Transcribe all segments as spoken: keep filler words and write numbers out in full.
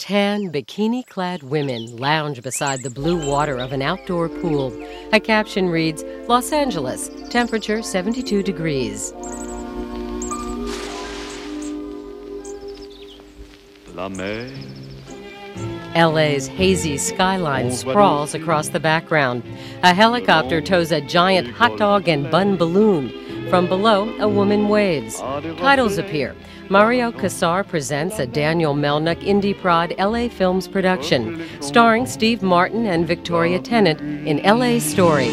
Tan, bikini-clad women lounge beside the blue water of an outdoor pool. A caption reads, Los Angeles, temperature seventy-two degrees. La mer. L A's hazy skyline sprawls across the background. A helicopter tows a giant hot dog and bun balloon. From below, a woman waves. Titles appear. Mario Kassar presents a Daniel Melnick indie prod L A Films production, starring Steve Martin and Victoria Tennant in L A Story.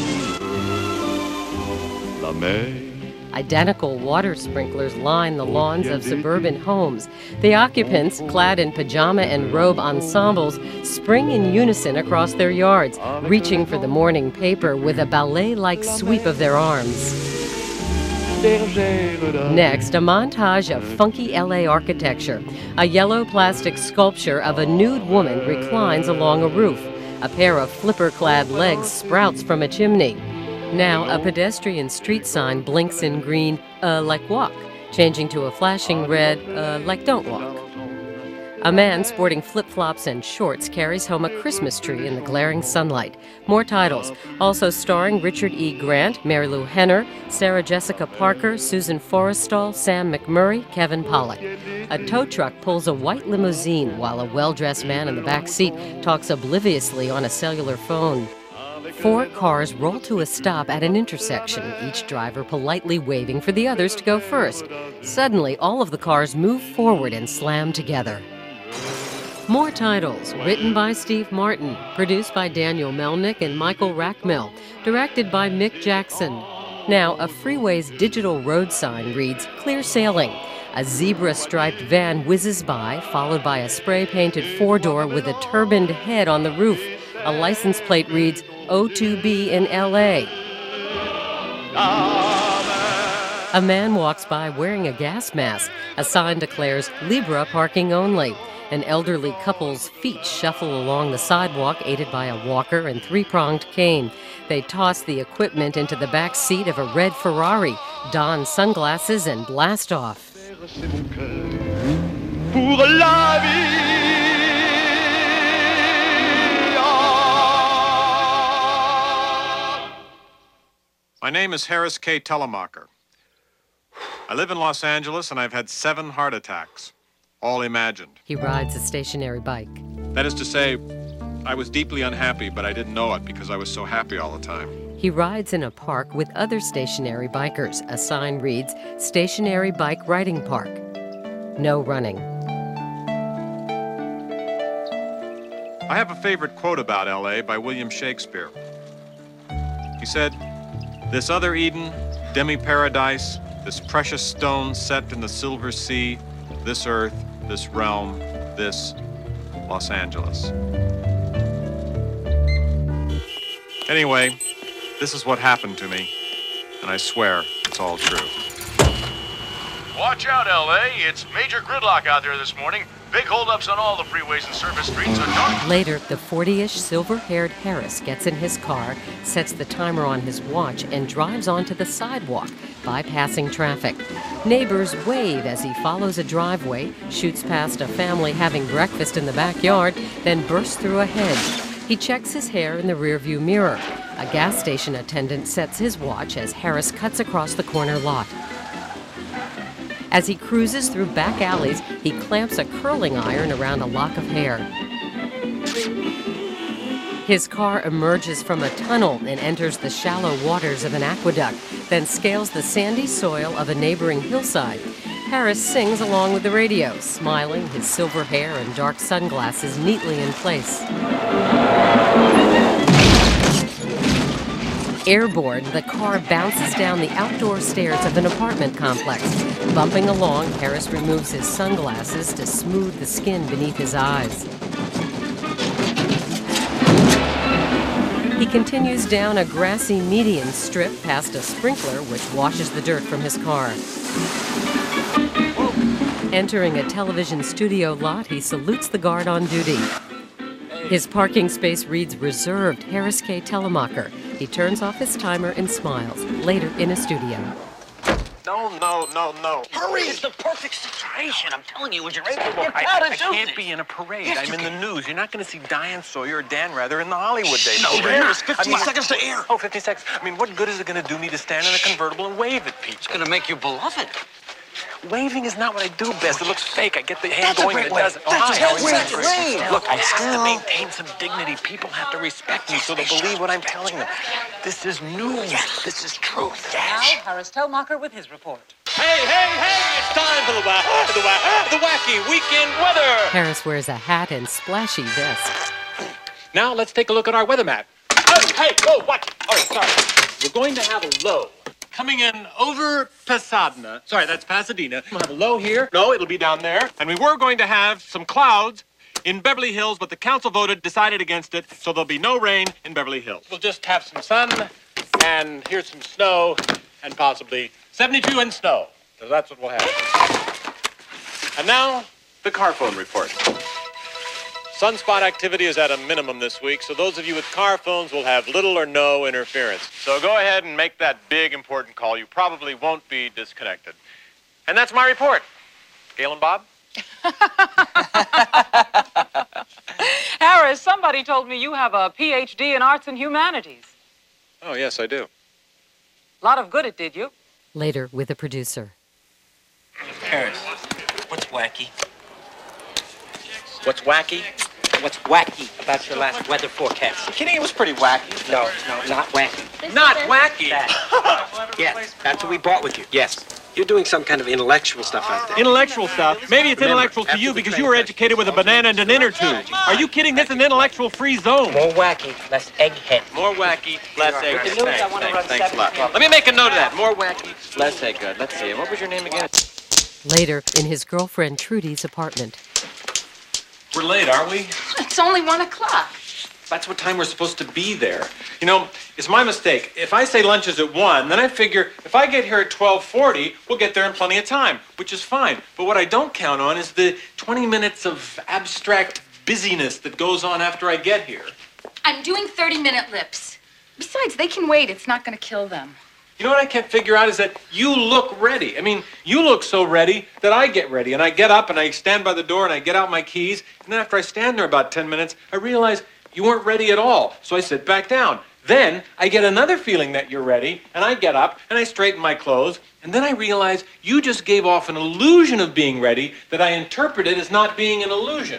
La mer. Identical water sprinklers line the lawns of suburban homes. The occupants, clad in pajama and robe ensembles, spring in unison across their yards, reaching for the morning paper with a ballet-like sweep of their arms. Next, a montage of funky L A architecture. A yellow plastic sculpture of a nude woman reclines along a roof. A pair of flipper-clad legs sprouts from a chimney. Now, a pedestrian street sign blinks in green, uh, like walk, changing to a flashing red, uh, like don't walk. A man sporting flip-flops and shorts carries home a Christmas tree in the glaring sunlight. More titles, also starring Richard E. Grant, Mary Lou Henner, Sarah Jessica Parker, Susan Forrestal, Sam McMurray, Kevin Pollak. A tow truck pulls a white limousine while a well-dressed man in the back seat talks obliviously on a cellular phone. Four cars roll to a stop at an intersection, each driver politely waving for the others to go first. Suddenly, all of the cars move forward and slam together. More titles, written by Steve Martin, produced by Daniel Melnick and Michael Rackmill, directed by Mick Jackson. Now, a freeway's digital road sign reads, Clear Sailing. A zebra-striped van whizzes by, followed by a spray-painted four-door with a turbaned head on the roof. A license plate reads, O two B in L A. A man walks by wearing a gas mask. A sign declares, Libra parking only. An elderly couple's feet shuffle along the sidewalk, aided by a walker and three-pronged cane. They toss the equipment into the back seat of a red Ferrari, don sunglasses, and blast off. My name is Harris K. Telemacher. I live in Los Angeles, and I've had seven heart attacks, all imagined. He rides a stationary bike. That is to say, I was deeply unhappy, but I didn't know it because I was so happy all the time. He rides in a park with other stationary bikers. A sign reads, Stationary Bike Riding Park. No running. I have a favorite quote about L A by William Shakespeare. He said, This other Eden, demi-paradise, this precious stone set in the silver sea, this earth, this realm, this Los Angeles. Anyway, this is what happened to me, and I swear it's all true. Watch out, L A. It's major gridlock out there this morning. Big holdups on all the freeways and surface streets, so don't... Later, the forty-ish silver-haired Harris gets in his car, sets the timer on his watch, and drives onto the sidewalk, bypassing traffic. Neighbors wave as he follows a driveway, shoots past a family having breakfast in the backyard, then bursts through a hedge. He checks his hair in the rearview mirror. A gas station attendant sets his watch as Harris cuts across the corner lot. As he cruises through back alleys, he clamps a curling iron around a lock of hair. His car emerges from a tunnel and enters the shallow waters of an aqueduct, then scales the sandy soil of a neighboring hillside. Harris sings along with the radio, smiling, his silver hair and dark sunglasses neatly in place. Airborne, the car bounces down the outdoor stairs of an apartment complex. Bumping along, Harris removes his sunglasses to smooth the skin beneath his eyes. He continues down a grassy median strip past a sprinkler which washes the dirt from his car. Entering a television studio lot, he salutes the guard on duty. His parking space reads reserved Harris K. Telemacher. He turns off his timer and smiles, later in a studio. No, no, no, no. Hurry! It's the perfect situation. I'm telling you, was you ready to Look, get I, out I of can't be in a parade. Yes, I'm you in can. the news. You're not going to see Diane Sawyer or Dan Rather in the Hollywood days. No, over there here. is fifteen I mean, seconds to air. Oh, fifteen seconds. I mean, what good is it going to do me to stand in a convertible and wave at people? It's gonna make you beloved. Waving is not what I do best. It looks fake. I get the hand That's a going great and it way. doesn't. That's hi, a how are ten you? seconds. Wave. Look, I have to Now. maintain some dignity. People have to respect me so they'll believe what I'm telling them. This is news. This is truth. Now, Harris Telmacher with his report. Hey, hey, hey! It's time for the wa- the wa- the wacky weekend weather. Harris wears a hat and splashy vest. Now let's take a look at our weather map. Oh, hey, whoa, watch it. Oh, sorry. We're going to have a low coming in over Pasadena. Sorry, that's Pasadena. We'll have a low here. No, it'll be down there. And we were going to have some clouds in Beverly Hills, but the council voted, decided against it, so there'll be no rain in Beverly Hills. We'll just have some sun, and here's some snow, and possibly seventy-two and snow. So that's what we'll have. And now, the car phone report. Sunspot activity is at a minimum this week, so those of you with car phones will have little or no interference. So go ahead and make that big, important call. You probably won't be disconnected. And that's my report. Gail and Bob? Harris, somebody told me you have a P H D in arts and humanities. Oh, yes, I do. A lot of good it did you. Later with the producer. Harris, what's wacky? What's wacky? What's wacky about your last weather forecast? You kidding? It was pretty wacky. No, no, not wacky. Not wacky. That. Yes, that's what we brought with you. Yes. You're doing some kind of intellectual stuff out there. Intellectual stuff. Maybe it's Remember, intellectual to after you the because train you were crash, educated with a banana and an inner tube. Are you kidding? This is an intellectual-free zone. More wacky, less egghead. More wacky, less egg. With the news, I want to run Thanks a lot. seven. Let me make a note of that. More wacky, less egg good. Let's see. What was your name again? Later in his girlfriend Trudy's apartment. We're late, aren't we? It's only one o'clock. That's what time we're supposed to be there. You know, it's my mistake. If I say lunch is at one, then I figure if I get here at twelve forty, we'll get there in plenty of time, which is fine. But what I don't count on is the twenty minutes of abstract busyness that goes on after I get here. I'm doing thirty-minute lips. Besides, they can wait. It's not going to kill them. You know what I can't figure out is that you look ready. I mean, you look so ready that I get ready. And I get up and I stand by the door and I get out my keys. And then after I stand there about ten minutes, I realize you weren't ready at all. So I sit back down. Then I get another feeling that you're ready. And I get up and I straighten my clothes. And then I realize you just gave off an illusion of being ready that I interpreted as not being an illusion.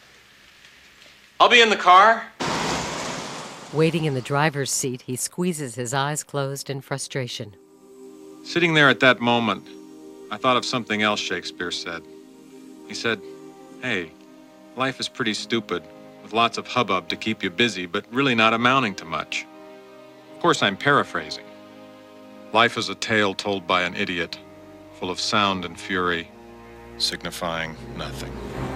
I'll be in the car. Waiting in the driver's seat, he squeezes his eyes closed in frustration. Sitting there at that moment, I thought of something else Shakespeare said. He said, hey, life is pretty stupid, with lots of hubbub to keep you busy, but really not amounting to much. Of course, I'm paraphrasing. Life is a tale told by an idiot, full of sound and fury, signifying nothing.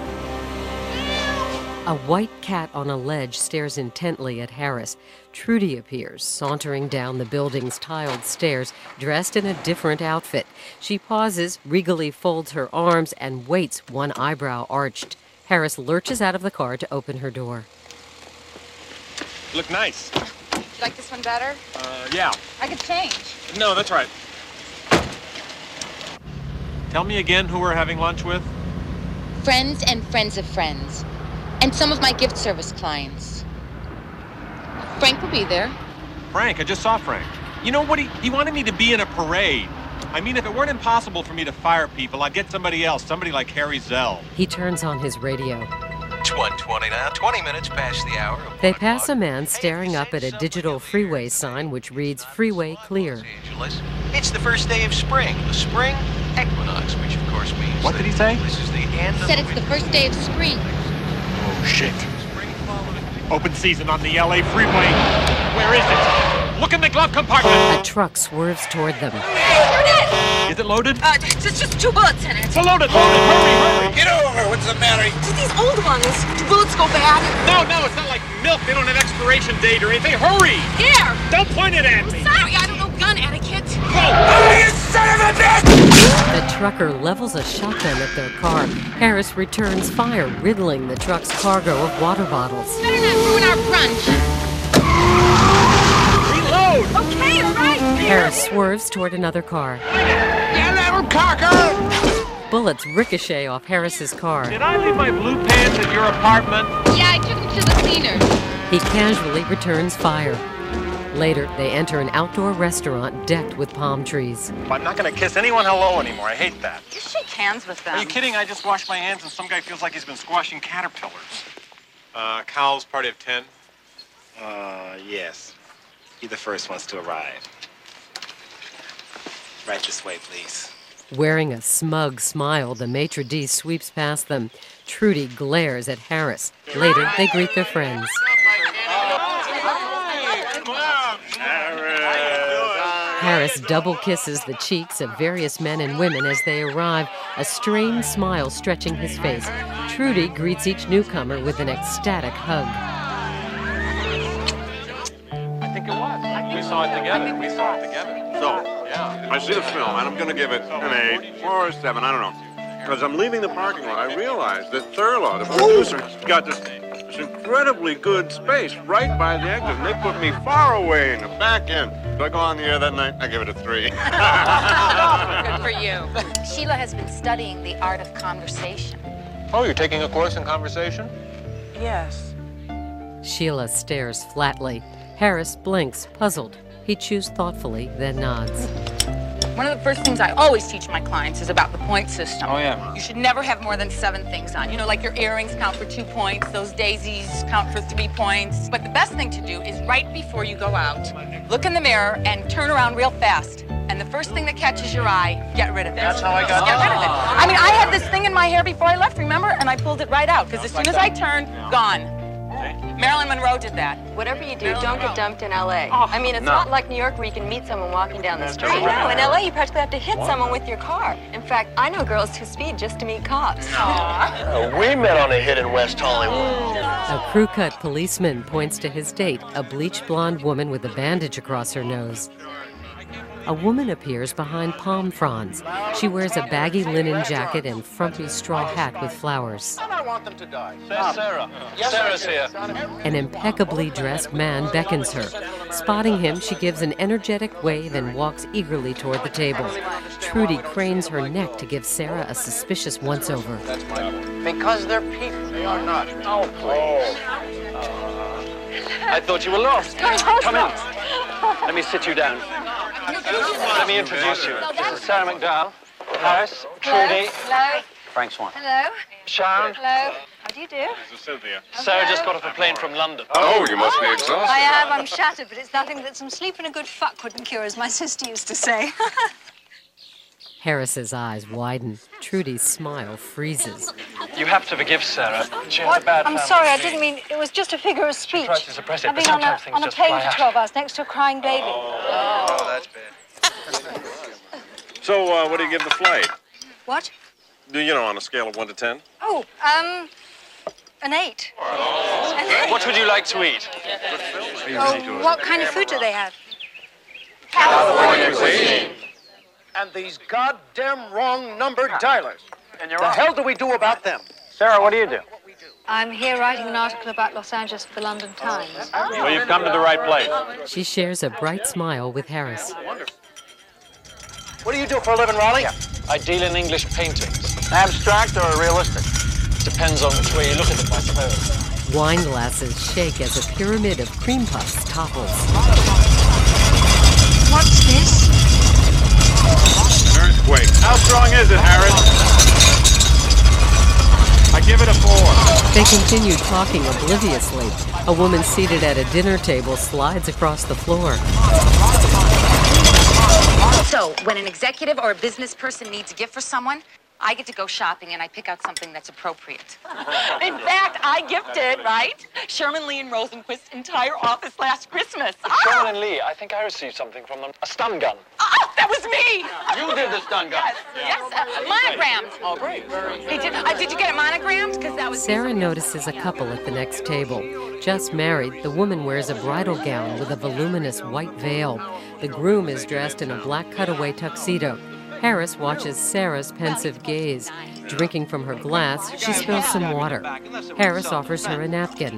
A white cat on a ledge stares intently at Harris. Trudy appears, sauntering down the building's tiled stairs, dressed in a different outfit. She pauses, regally folds her arms, and waits, one eyebrow arched. Harris lurches out of the car to open her door. You look nice. You like this one better? Uh, yeah. I could change. No, that's right. Tell me again who we're having lunch with. Friends and friends of friends. And some of my gift service clients. Frank will be there. Frank, I just saw Frank. You know what? He, he wanted me to be in a parade. I mean, if it weren't impossible for me to fire people, I'd get somebody else, somebody like Harry Zell. He turns on his radio. It's one twenty now, twenty minutes past the hour. of They one pass a o'clock. man staring up at a digital freeway sign which reads Freeway Clear. Los Angeles. It's the first day of spring, the spring equinox, which of course means What that did he say? This is the end of Said the it's the winter. first day of spring. Oh, shit. Spring following. Open season on the L A freeway. Where is it? Look in the glove compartment. A truck swerves toward them. Is it loaded? Uh, it's just two bullets in it. It's loaded, loaded. Hurry, hurry. Get over! What's the matter? Just these old ones. Do bullets go bad? No, no, it's not like milk. They don't have expiration date or anything. Hurry. Here! Don't point it at me. Sorry, I don't know gun etiquette. The trucker levels a shotgun at their car. Harris returns fire, riddling the truck's cargo of water bottles. Better not ruin our brunch. Reload. Okay, all right. Harris swerves toward another car. Yeah, little cocker! Bullets ricochet off Harris's car. Did I leave my blue pants at your apartment? Yeah, I took them to the cleaners. He casually returns fire. Later, they enter an outdoor restaurant decked with palm trees. I'm not going to kiss anyone hello anymore. I hate that. You shake hands with them. Are you kidding? I just washed my hands and some guy feels like he's been squashing caterpillars. Uh, Cal's party of ten? Uh, yes. You're the first ones to arrive. Right this way, please. Wearing a smug smile, the maitre d' sweeps past them. Trudy glares at Harris. Later, they greet their friends. Harris double kisses the cheeks of various men and women as they arrive, a strained smile stretching his face. Trudy greets each newcomer with an ecstatic hug. I think it was. We saw it together. We saw it together. So, Yeah. I see the film, and I'm going to give it an eight or a seven, I don't know. As I'm leaving the parking lot, I realized that Thurlow, the producer, got this, this incredibly good space right by the exit, and they put me far away in the back end. So I go on the air that night, I give it a three. Good for you. Sheila has been studying the art of conversation. Oh, you're taking a course in conversation? Yes. Sheila stares flatly. Harris blinks, puzzled. He chews thoughtfully, then nods. One of the first things I always teach my clients is about the point system. Oh, yeah. You should never have more than seven things on. You know, like your earrings count for two points, those daisies count for three points. But the best thing to do is right before you go out, look in the mirror and turn around real fast. And the first thing that catches your eye, get rid of it. That's how I got Get rid of it. I mean, I had this thing in my hair before I left, remember? And I pulled it right out, because as soon as I turned, gone. Marilyn Monroe did that. Whatever you do, don't get dumped in L A. I mean, it's not like New York where you can meet someone walking down the street. No, in L A you practically have to hit someone with your car. In fact, I know girls who speed just to meet cops. Uh, we met on a hit in West Hollywood. A crew-cut policeman points to his date, a bleached blonde woman with a bandage across her nose. A woman appears behind palm fronds. She wears a baggy linen jacket and frumpy straw hat with flowers. I want them to die. There's Sarah. Sarah's here. An impeccably dressed man beckons her. Spotting him, she gives an energetic wave and walks eagerly toward the table. Trudy cranes her neck to give Sarah a suspicious once-over. Because they're people. They are not. Oh, please. I thought you were lost. Come in. Let me sit you down. Let me introduce you. This is Sarah McDowell, Harris, Trudy, Hello. Frank Swan. Hello. Sharon. Hello. How do you do? This is Cynthia. Sarah just got off a plane from London. Oh, you must be exhausted. I am. I'm shattered, but it's nothing that some sleep and a good fuck couldn't cure, as my sister used to say. Harris's eyes widen. Trudy's smile freezes. You have to forgive Sarah. She has What? a bad I'm family sorry, I tree. didn't mean it was just a figure of speech. tries to suppress it, I've but been on a, sometimes things on a just plane fly for out. twelve hours next to a crying baby. Oh, that's bad. So, uh, what do you give the flight? What? Do you know, on a scale of one to ten? Oh, um, an eight. An eight. What would you like to eat? Oh, what kind of food do they have? California cuisine. And these goddamn wrong numbered dialers. And you're The off. hell do we do about them? Sarah, what do you do? I'm here writing an article about Los Angeles for the London Times. Well, you've come to the right place. She shares a bright smile with Harris. What do you do for a living, Raleigh? I deal in English paintings. Abstract or realistic? Depends on which way you look at them, I suppose. Wine glasses shake as a pyramid of cream puffs topples. What's this? An earthquake. How strong is it, Harris? I give it a four. They continue talking obliviously. A woman seated at a dinner table slides across the floor. So, when an executive or a business person needs a gift for someone, I get to go shopping and I pick out something that's appropriate. In fact, I gifted, right, Sherman Lee and Rosenquist's entire office last Christmas. Sherman and Lee, I think I received something from them. A stun gun. Ah, that was me! You did the stun gun. Yes, yes, uh, monogrammed. Oh, great. Hey, did, uh, did you get it monogrammed? Because that was... Sarah notices a couple at the next table. Just married, the woman wears a bridal gown with a voluminous white veil. The groom is dressed in a black cutaway tuxedo. Harris watches Sarah's pensive gaze. Drinking from her glass, she spills some water. Harris offers her a napkin.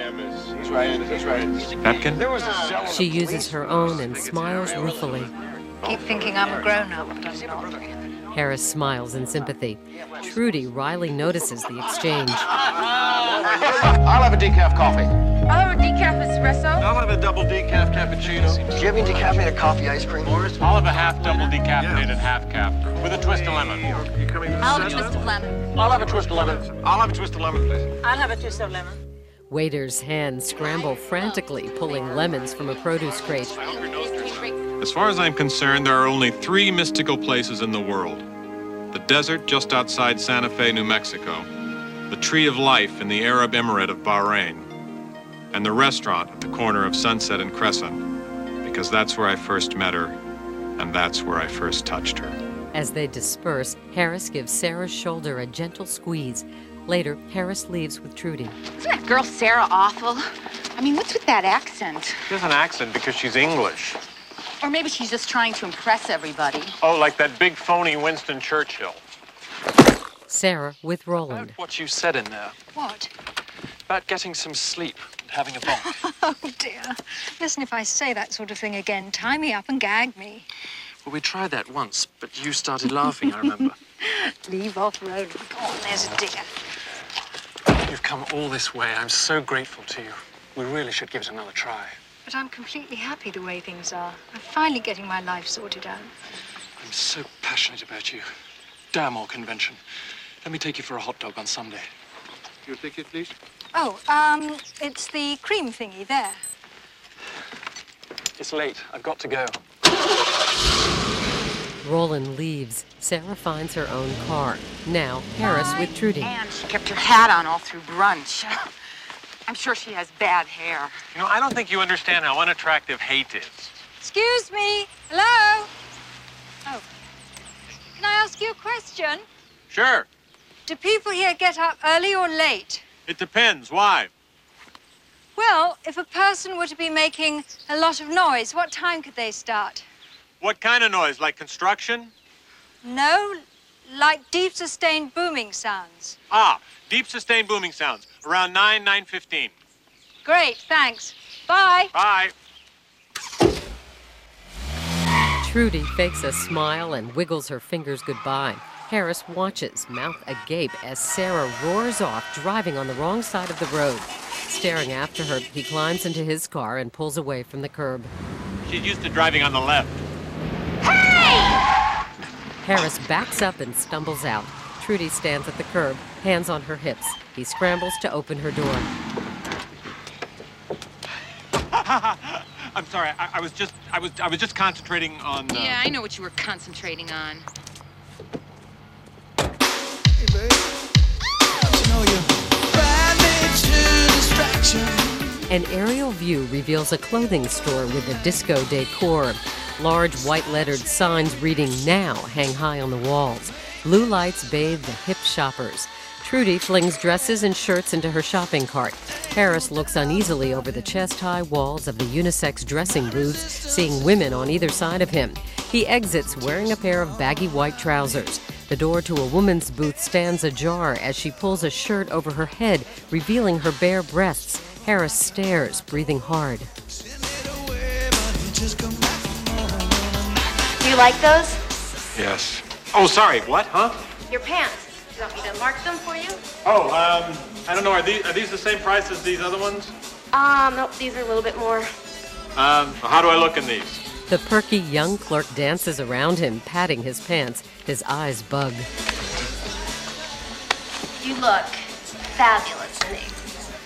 Napkin? She uses her own and smiles ruefully. Keep thinking I'm a grown-up, but I'm not. Harris smiles in sympathy. Trudy wryly notices the exchange. I'll have a decaf coffee. I'll have a decaf espresso. I'll have a double decaf cappuccino. Do you have any decaffeinated coffee ice cream? Morris, I'll have a half double decaffeinated half cap with a twist of lemon. You coming to the I'll have a center? twist of lemon. I'll have a twist of lemon. I'll have a twist of lemon, please. I'll have a twist of lemon. Waiters' hands scramble frantically, pulling lemons from a produce crate. As far as I'm concerned, there are only three mystical places in the world. The desert just outside Santa Fe, New Mexico, the Tree of Life in the Arab Emirate of Bahrain, and the restaurant at the corner of Sunset and Crescent, because that's where I first met her, and that's where I first touched her. As they disperse, Harris gives Sarah's shoulder a gentle squeeze. Later, Harris leaves with Trudy. Isn't that girl Sarah awful? I mean, what's with that accent? She has an accent because she's English. Or maybe she's just trying to impress everybody. Oh, like that big phony Winston Churchill. Sarah with Roland. What you said in there What? about getting some sleep and having a bath. Oh, dear. Listen, if I say that sort of thing again, tie me up and gag me. Well, we tried that once, but you started laughing, I remember. Leave off, Roland. Go on, there's a dear. You've come all this way. I'm so grateful to you. We really should give it another try. But I'm completely happy the way things are. I'm finally getting my life sorted out. I'm so passionate about you. Damn all convention. Let me take you for a hot dog on Sunday. Your ticket, please. Oh, um, it's the cream thingy there. It's late. I've got to go. Roland leaves. Sarah finds her own car. Now, Harris with Trudy. And she kept her hat on all through brunch. I'm sure she has bad hair. You know, I don't think you understand how unattractive hate is. Excuse me. Hello? Oh. Can I ask you a question? Sure. Do people here get up early or late? It depends. Why? Well, if a person were to be making a lot of noise, what time could they start? What kind of noise? Like construction? No, like deep sustained booming sounds. Ah, deep sustained booming sounds. Around nine, nine fifteen. Great, thanks. Bye. Bye. Trudy fakes a smile and wiggles her fingers goodbye. Harris watches, mouth agape, as Sarah roars off, driving on the wrong side of the road. Staring after her, he climbs into his car and pulls away from the curb. She's used to driving on the left. Harris backs up and stumbles out. Trudy stands at the curb, hands on her hips. He scrambles to open her door. I'm sorry. I, I was just I was I was just concentrating on. Uh... Yeah, I know what you were concentrating on. Hey, babe. You know you find me to distraction. An aerial view reveals a clothing store with a disco decor. Large white-lettered signs reading "Now" hang high on the walls. Blue lights bathe the hip shoppers. Trudy flings dresses and shirts into her shopping cart. Harris looks uneasily over the chest-high walls of the unisex dressing booths, seeing women on either side of him. He exits wearing a pair of baggy white trousers. The door to a woman's booth stands ajar as she pulls a shirt over her head, revealing her bare breasts. Harris stares, breathing hard. Do you like those? Yes. Oh, sorry. What? Huh? Your pants. Do you want me to mark them for you? Oh, um, I don't know. Are these are these the same price as these other ones? Um, nope, these are a little bit more. Um, how do I look in these? The perky young clerk dances around him, patting his pants. His eyes bug. You look fabulous in these.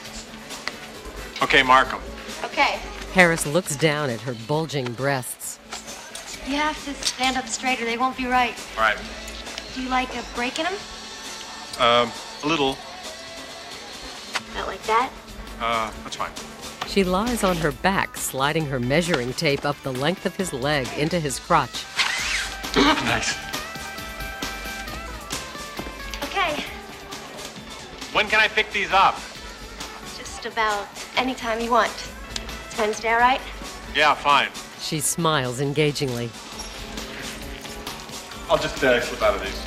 Okay, mark them. Okay. Harris looks down at her bulging breasts. You have to stand up straight or they won't be right. All right. Do you like a break in them? Um, a little. Not like that? Uh, that's fine. She lies on her back, sliding her measuring tape up the length of his leg into his crotch. Nice. Okay. When can I pick these up? Just about any time you want. Is Wednesday all right? Yeah, fine. She smiles engagingly. I'll just uh, slip out of these.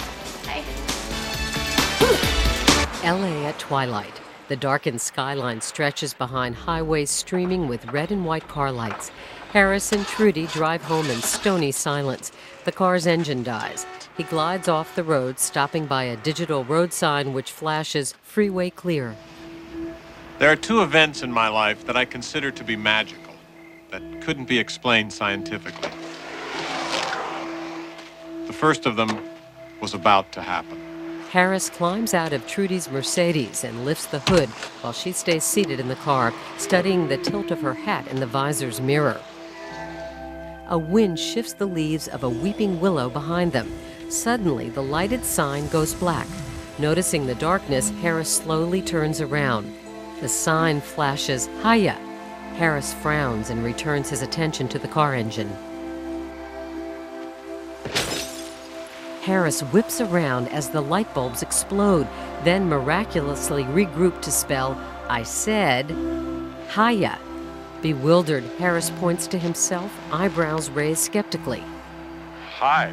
L A at twilight. The darkened skyline stretches behind highways streaming with red and white car lights. Harris and Trudy drive home in stony silence. The car's engine dies. He glides off the road, stopping by a digital road sign which flashes "Freeway clear." There are two events in my life that I consider to be magical, that couldn't be explained scientifically. The first of them was about to happen. Harris climbs out of Trudy's Mercedes and lifts the hood while she stays seated in the car, studying the tilt of her hat in the visor's mirror. A wind shifts the leaves of a weeping willow behind them. Suddenly, the lighted sign goes black. Noticing the darkness, Harris slowly turns around. The sign flashes, "Hiya." Harris frowns and returns his attention to the car engine. Harris whips around as the light bulbs explode, then miraculously regroup to spell, "I said, hiya." Bewildered, Harris points to himself, eyebrows raised skeptically. Hi.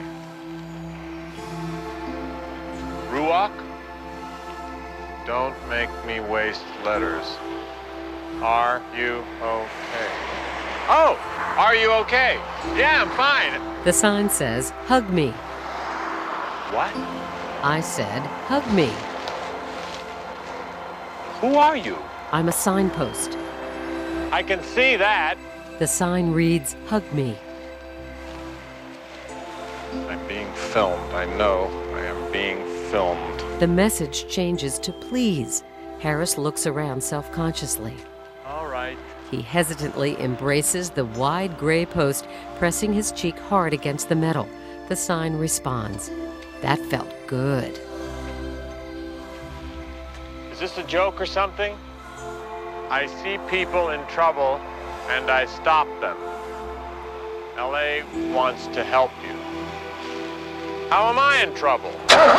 Ruach? Don't make me waste letters. Are you okay? Oh, are you okay? Yeah, I'm fine. The sign says, "Hug me." What? I said, "Hug me." Who are you? I'm a signpost. I can see that. The sign reads, "Hug me." I'm being filmed. I know I am being filmed. The message changes to "Please." Harris looks around self-consciously. All right. He hesitantly embraces the wide gray post, pressing his cheek hard against the metal. The sign responds. That felt good. Is this a joke or something? I see people in trouble and I stop them. L A wants to help you. How am I in trouble?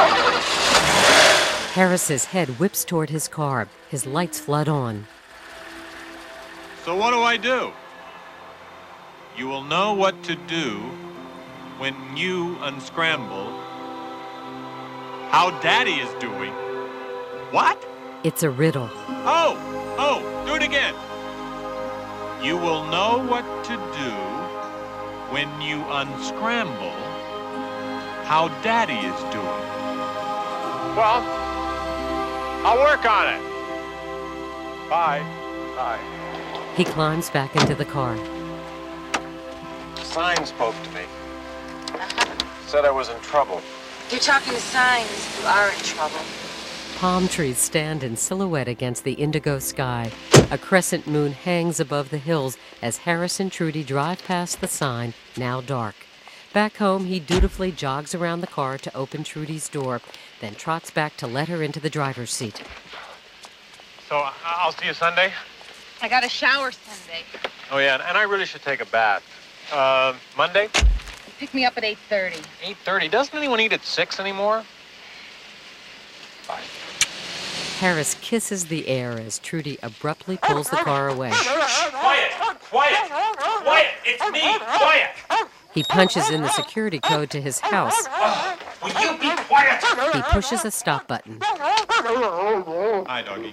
Harris's head whips toward his car. His lights flood on. So what do I do? You will know what to do when you unscramble how Daddy is doing. What? It's a riddle. Oh, oh, do it again. You will know what to do when you unscramble how Daddy is doing. Well, I'll work on it. Bye. Bye. He climbs back into the car. The sign spoke to me. Said I was in trouble. You're talking to signs. You are in trouble. Palm trees stand in silhouette against the indigo sky. A crescent moon hangs above the hills as Harris and Trudy drive past the sign, now dark. Back home, he dutifully jogs around the car to open Trudy's door, then trots back to let her into the driver's seat. So uh, I'll see you Sunday? I got a shower Sunday. Oh, yeah, and I really should take a bath. Uh, Monday? Pick me up at eight thirty. eight thirty? Doesn't anyone eat at six anymore? Bye. Harris kisses the air as Trudy abruptly pulls the car away. Quiet! Quiet! Quiet! It's me! Quiet! He punches in the security code to his house. Oh, will you be quiet? He pushes a stop button. Hi, doggy.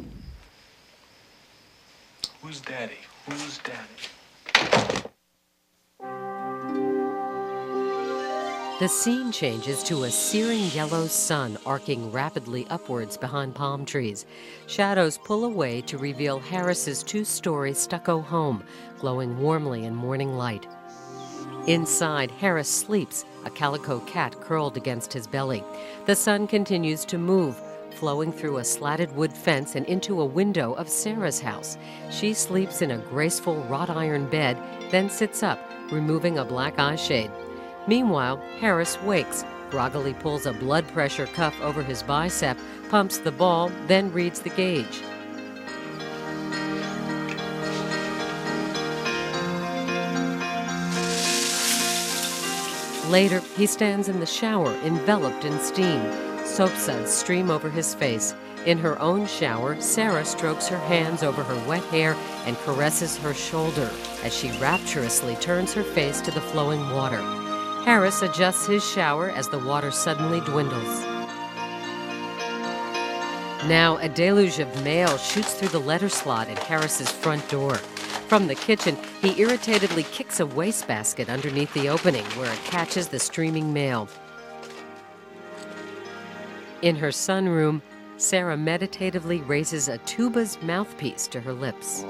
Who's Daddy? Who's Daddy? The scene changes to a searing yellow sun arcing rapidly upwards behind palm trees. Shadows pull away to reveal Harris's two-story stucco home, glowing warmly in morning light. Inside, Harris sleeps, a calico cat curled against his belly. The sun continues to move, flowing through a slatted wood fence and into a window of Sarah's house. She sleeps in a graceful wrought iron bed, then sits up, removing a black eye shade. Meanwhile, Harris wakes, groggily pulls a blood pressure cuff over his bicep, pumps the ball, then reads the gauge. Later, he stands in the shower, enveloped in steam. Soap suds stream over his face. In her own shower, Sarah strokes her hands over her wet hair and caresses her shoulder as she rapturously turns her face to the flowing water. Harris adjusts his shower as the water suddenly dwindles. Now, a deluge of mail shoots through the letter slot at Harris's front door. From the kitchen, he irritatedly kicks a wastebasket underneath the opening where it catches the streaming mail. In her sunroom, Sarah meditatively raises a tuba's mouthpiece to her lips.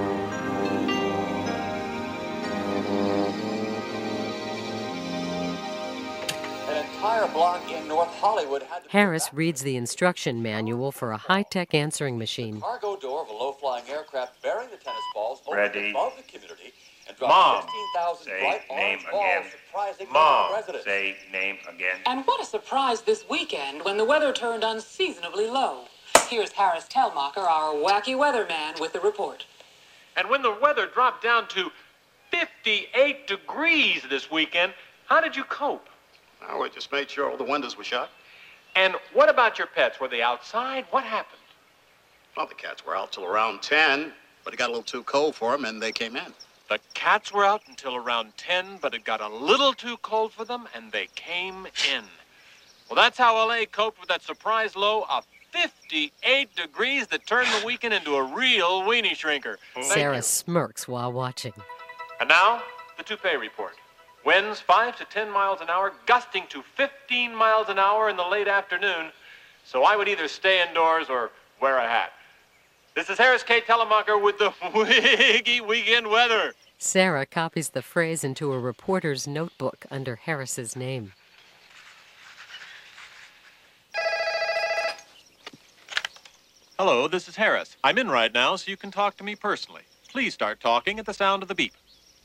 An entire block in North Hollywood had to Harris reads the instruction manual for a high-tech answering machine. the cargo door of a low-flying aircraft bearing the tennis balls Ready. opened above the community and Mom, dropped fifteen thousand say bright name orange balls, again. surprising Mom, the residents. say name again. And what a surprise this weekend when the weather turned unseasonably low. Here's Harris Telmacher, our wacky weatherman, with the report. And when the weather dropped down to fifty-eight degrees this weekend, how did you cope? Oh, we just made sure all the windows were shut. And what about your pets? Were they outside? What happened? Well, the cats were out till around ten, but it got a little too cold for them, and they came in. The cats were out until around ten, but it got a little too cold for them, and they came in. Well, that's how L A coped with that surprise low of fifty-eight degrees that turned the weekend into a real weenie shrinker. Thank Sarah you. smirks while watching. And now, the toupee report. Winds five to ten miles an hour, gusting to fifteen miles an hour in the late afternoon. So I would either stay indoors or wear a hat. This is Harris K. Telemacher with the Wiggy Weekend Weather. Sarah copies the phrase into a reporter's notebook under Harris's name. Hello, this is Harris. I'm in right now, so you can talk to me personally. Please start talking at the sound of the beep.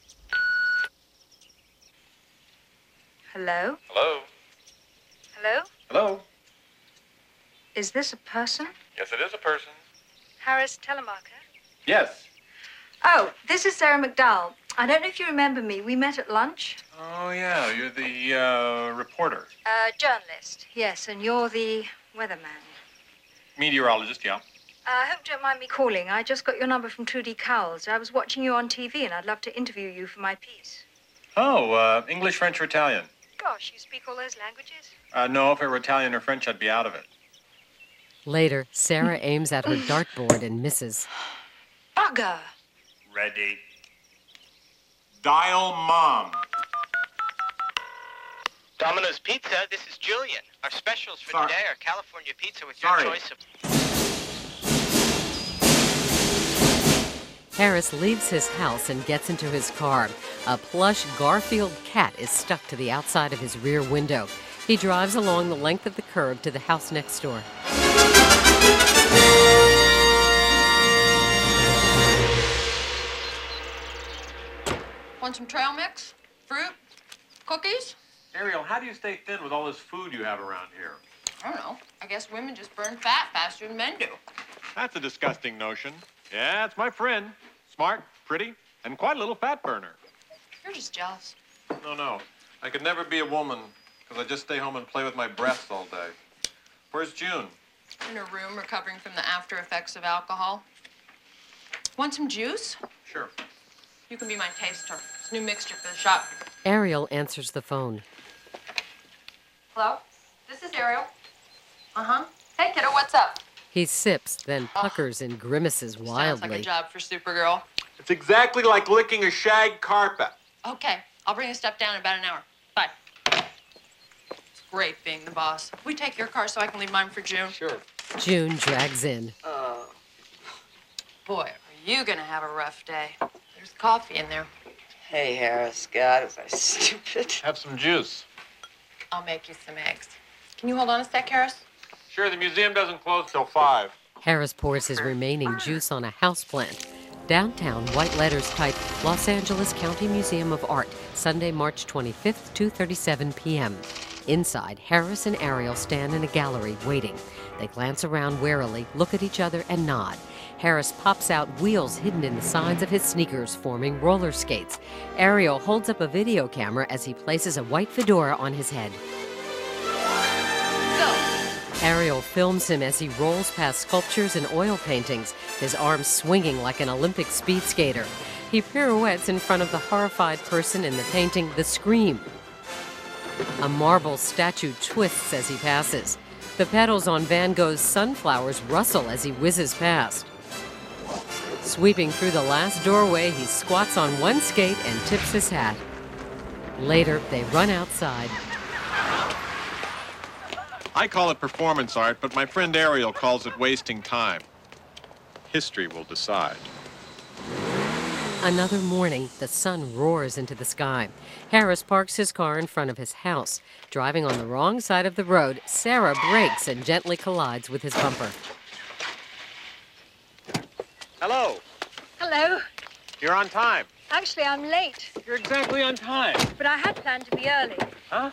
Hello? Hello? Hello? Hello? Is this a person? Yes, it is a person. Harris Telemacher? Yes. Oh, this is Sarah McDowell. I don't know if you remember me. We met at lunch. Oh, yeah, you're the uh, reporter. Uh, journalist. Yes, and you're the weatherman. Meteorologist, yeah. Uh, I hope you don't mind me calling. I just got your number from Trudy Cowles. I was watching you on T V, and I'd love to interview you for my piece. Oh, uh, English, French, or Italian? Gosh, you speak all those languages? Uh, no, if it were Italian or French, I'd be out of it. Later, Sarah aims at her dartboard and misses. Bugger! Ready. Dial Mom. Domino's Pizza, this is Julian. Our specials for Sorry. today are California pizza with Sorry. your choice of... Harris leaves his house and gets into his car. A plush Garfield cat is stuck to the outside of his rear window. He drives along the length of the curb to the house next door. Want some trail mix? Fruit? Cookies? Ariel, how do you stay thin with all this food you have around here? I don't know. I guess women just burn fat faster than men do. That's a disgusting notion. Yeah, it's my friend. Smart, pretty, and quite a little fat burner. You're just jealous. No, no. I could never be a woman because I just stay home and play with my breasts all day. Where's June? In her room recovering from the after effects of alcohol. Want some juice? Sure. You can be my taster. It's a new mixture for the shop. Ariel answers the phone. Hello? This is Ariel. Uh-huh. Hey, kiddo, what's up? He sips, then puckers and grimaces Sounds wildly. like a job for Supergirl. It's exactly like licking a shag carpet. Okay, I'll bring the stuff down in about an hour. Bye. It's great being the boss. We take your car so I can leave mine for June. Sure. June drags in. Uh, boy, are you gonna have a rough day. There's coffee in there. Hey, Harris. God, was I stupid. Have some juice. I'll make you some eggs. Can you hold on a sec, Harris? Sure, the museum doesn't close till five. Harris pours his remaining juice on a houseplant. Downtown, white letters type Los Angeles County Museum of Art, Sunday, March twenty-fifth, two thirty-seven p m Inside, Harris and Ariel stand in a gallery waiting. They glance around warily, look at each other, and nod. Harris pops out wheels hidden in the sides of his sneakers, forming roller skates. Ariel holds up a video camera as he places a white fedora on his head. Ariel films him as he rolls past sculptures and oil paintings, his arms swinging like an Olympic speed skater. He pirouettes in front of the horrified person in the painting The Scream. A marble statue twists as he passes. The petals on Van Gogh's sunflowers rustle as he whizzes past. Sweeping through the last doorway, he squats on one skate and tips his hat. Later, they run outside. I call it performance art, but my friend Ariel calls it wasting time. History will decide. Another morning, the sun roars into the sky. Harris parks his car in front of his house. Driving on the wrong side of the road, Sarah brakes and gently collides with his bumper. Hello. Hello. You're on time. Actually, I'm late. You're exactly on time. But I had planned to be early. Huh?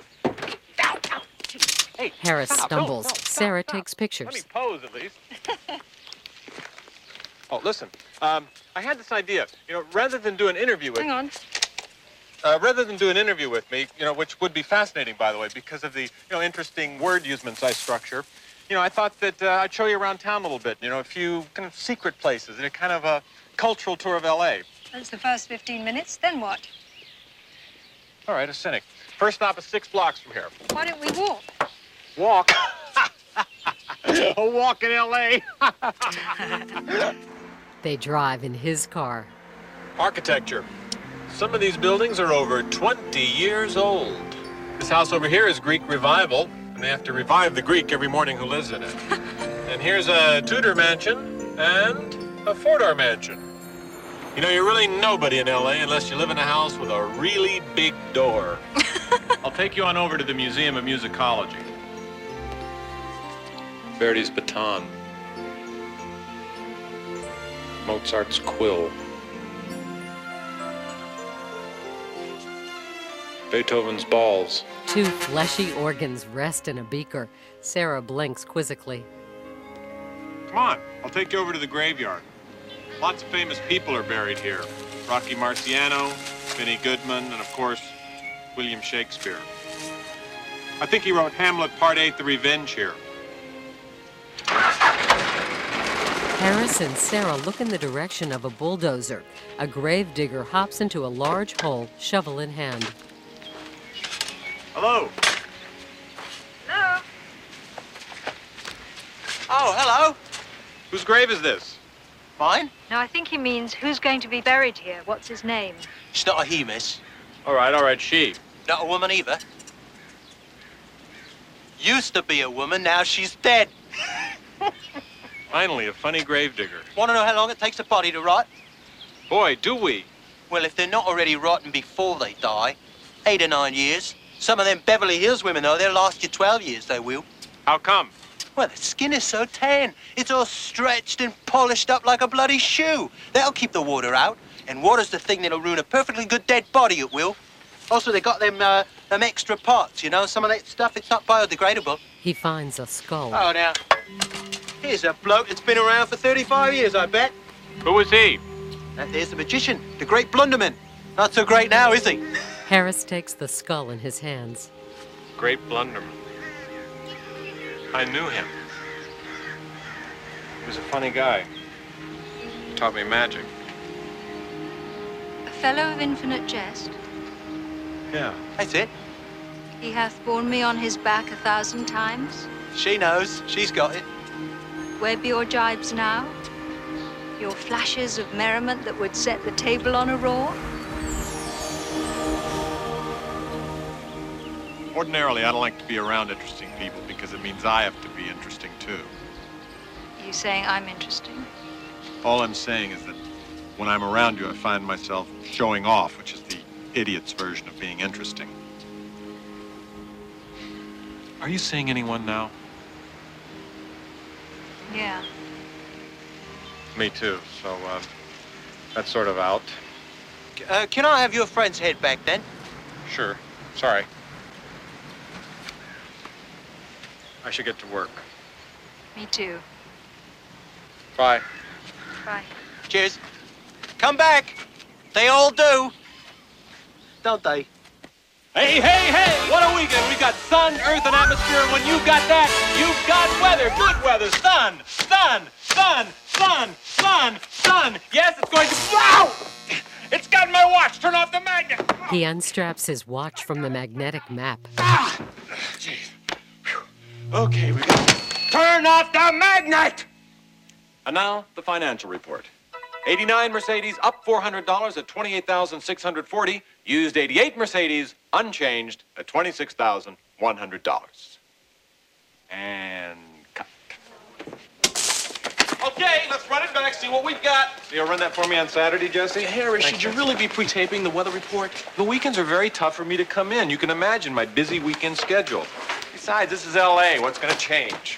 Hey, Harris stop. stumbles. No, no, stop, Sarah stop. takes pictures. Let me pose, at least. Oh, listen. Um, I had this idea. You know, rather than do an interview with... Hang on. Uh, rather than do an interview with me, you know, which would be fascinating, by the way, because of the, you know, interesting word usements I structure, you know, I thought that uh, I'd show you around town a little bit, you know, a few kind of secret places, and a kind of a cultural tour of L A. That's the first fifteen minutes. Then what? All right, a cynic. First stop is six blocks from here. Why don't we walk? Walk? A walk in L A They drive in his car. Architecture. Some of these buildings are over twenty years old. This house over here is Greek Revival, and they have to revive the Greek every morning who lives in it. And here's a Tudor mansion and a four-door mansion. You know, you're really nobody in L A unless you live in a house with a really big door. I'll take you on over to the Museum of Musicology. Verdi's baton. Mozart's quill. Beethoven's balls. Two fleshy organs rest in a beaker. Sarah blinks quizzically. Come on, I'll take you over to the graveyard. Lots of famous people are buried here. Rocky Marciano, Benny Goodman, and of course, William Shakespeare. I think he wrote Hamlet Part eight, The Revenge here. Harris and Sarah look in the direction of a bulldozer. A gravedigger hops into a large hole, shovel in hand. Hello. Hello. Oh, hello. Whose grave is this? Mine? No, I think he means who's going to be buried here. What's his name? It's not a he, miss. All right, all right, she. Not a woman either. Used to be a woman, now she's dead. Finally, a funny gravedigger. Want to know how long it takes a body to rot? Boy, do we. Well, if they're not already rotten before they die, eight or nine years. Some of them Beverly Hills women, though, they'll last you twelve years, they will. How come? Well, the skin is so tan. It's all stretched and polished up like a bloody shoe. That'll keep the water out. And water's the thing that'll ruin a perfectly good dead body, it will. Also, they got them, uh, them extra parts, you know? Some of that stuff, it's not biodegradable. He finds a skull. Oh, now, here's a bloke that's been around for thirty-five years, I bet. Who was he? That there's the magician, the great blunderman. Not so great now, is he? Harris takes the skull in his hands. Great blunderman. I knew him. He was a funny guy. He taught me magic. A fellow of infinite jest. Yeah. That's it. He hath borne me on his back a thousand times. She knows. She's got it. Where be your jibes now? Your flashes of merriment that would set the table on a roar? Ordinarily, I don't like to be around interesting people because it means I have to be interesting, too. Are you saying I'm interesting? All I'm saying is that when I'm around you, I find myself showing off, which is the idiot's version of being interesting. Are you seeing anyone now? Yeah. Me too, so, uh, that's sort of out. Uh, can I have your friend's head back, then? Sure. Sorry. I should get to work. Me too. Bye. Bye. Cheers. Come back. They all do. Don't they? Hey, hey, hey! What a weekend! We got sun, earth, and atmosphere, and when you've got that, you've got weather. Good weather. Sun, sun, sun, sun, sun, sun. Yes, it's going to... Wow! It's got my watch. Turn off the magnet. He unstraps his watch from the magnetic map. Ah! Jeez. Okay, we got to turn off the magnet! And now, the financial report. eighty-nine Mercedes, up four hundred dollars at twenty-eight thousand six hundred forty dollars. Used eighty-eight Mercedes, unchanged at twenty-six thousand one hundred dollars. And cut. Okay, let's run it back, see what we've got. You'll run that for me on Saturday, Jesse? Harris, Thanks, should you Jesse. really be pre-taping the weather report? The weekends are very tough for me to come in. You can imagine my busy weekend schedule. Besides, this is L A. What's going to change?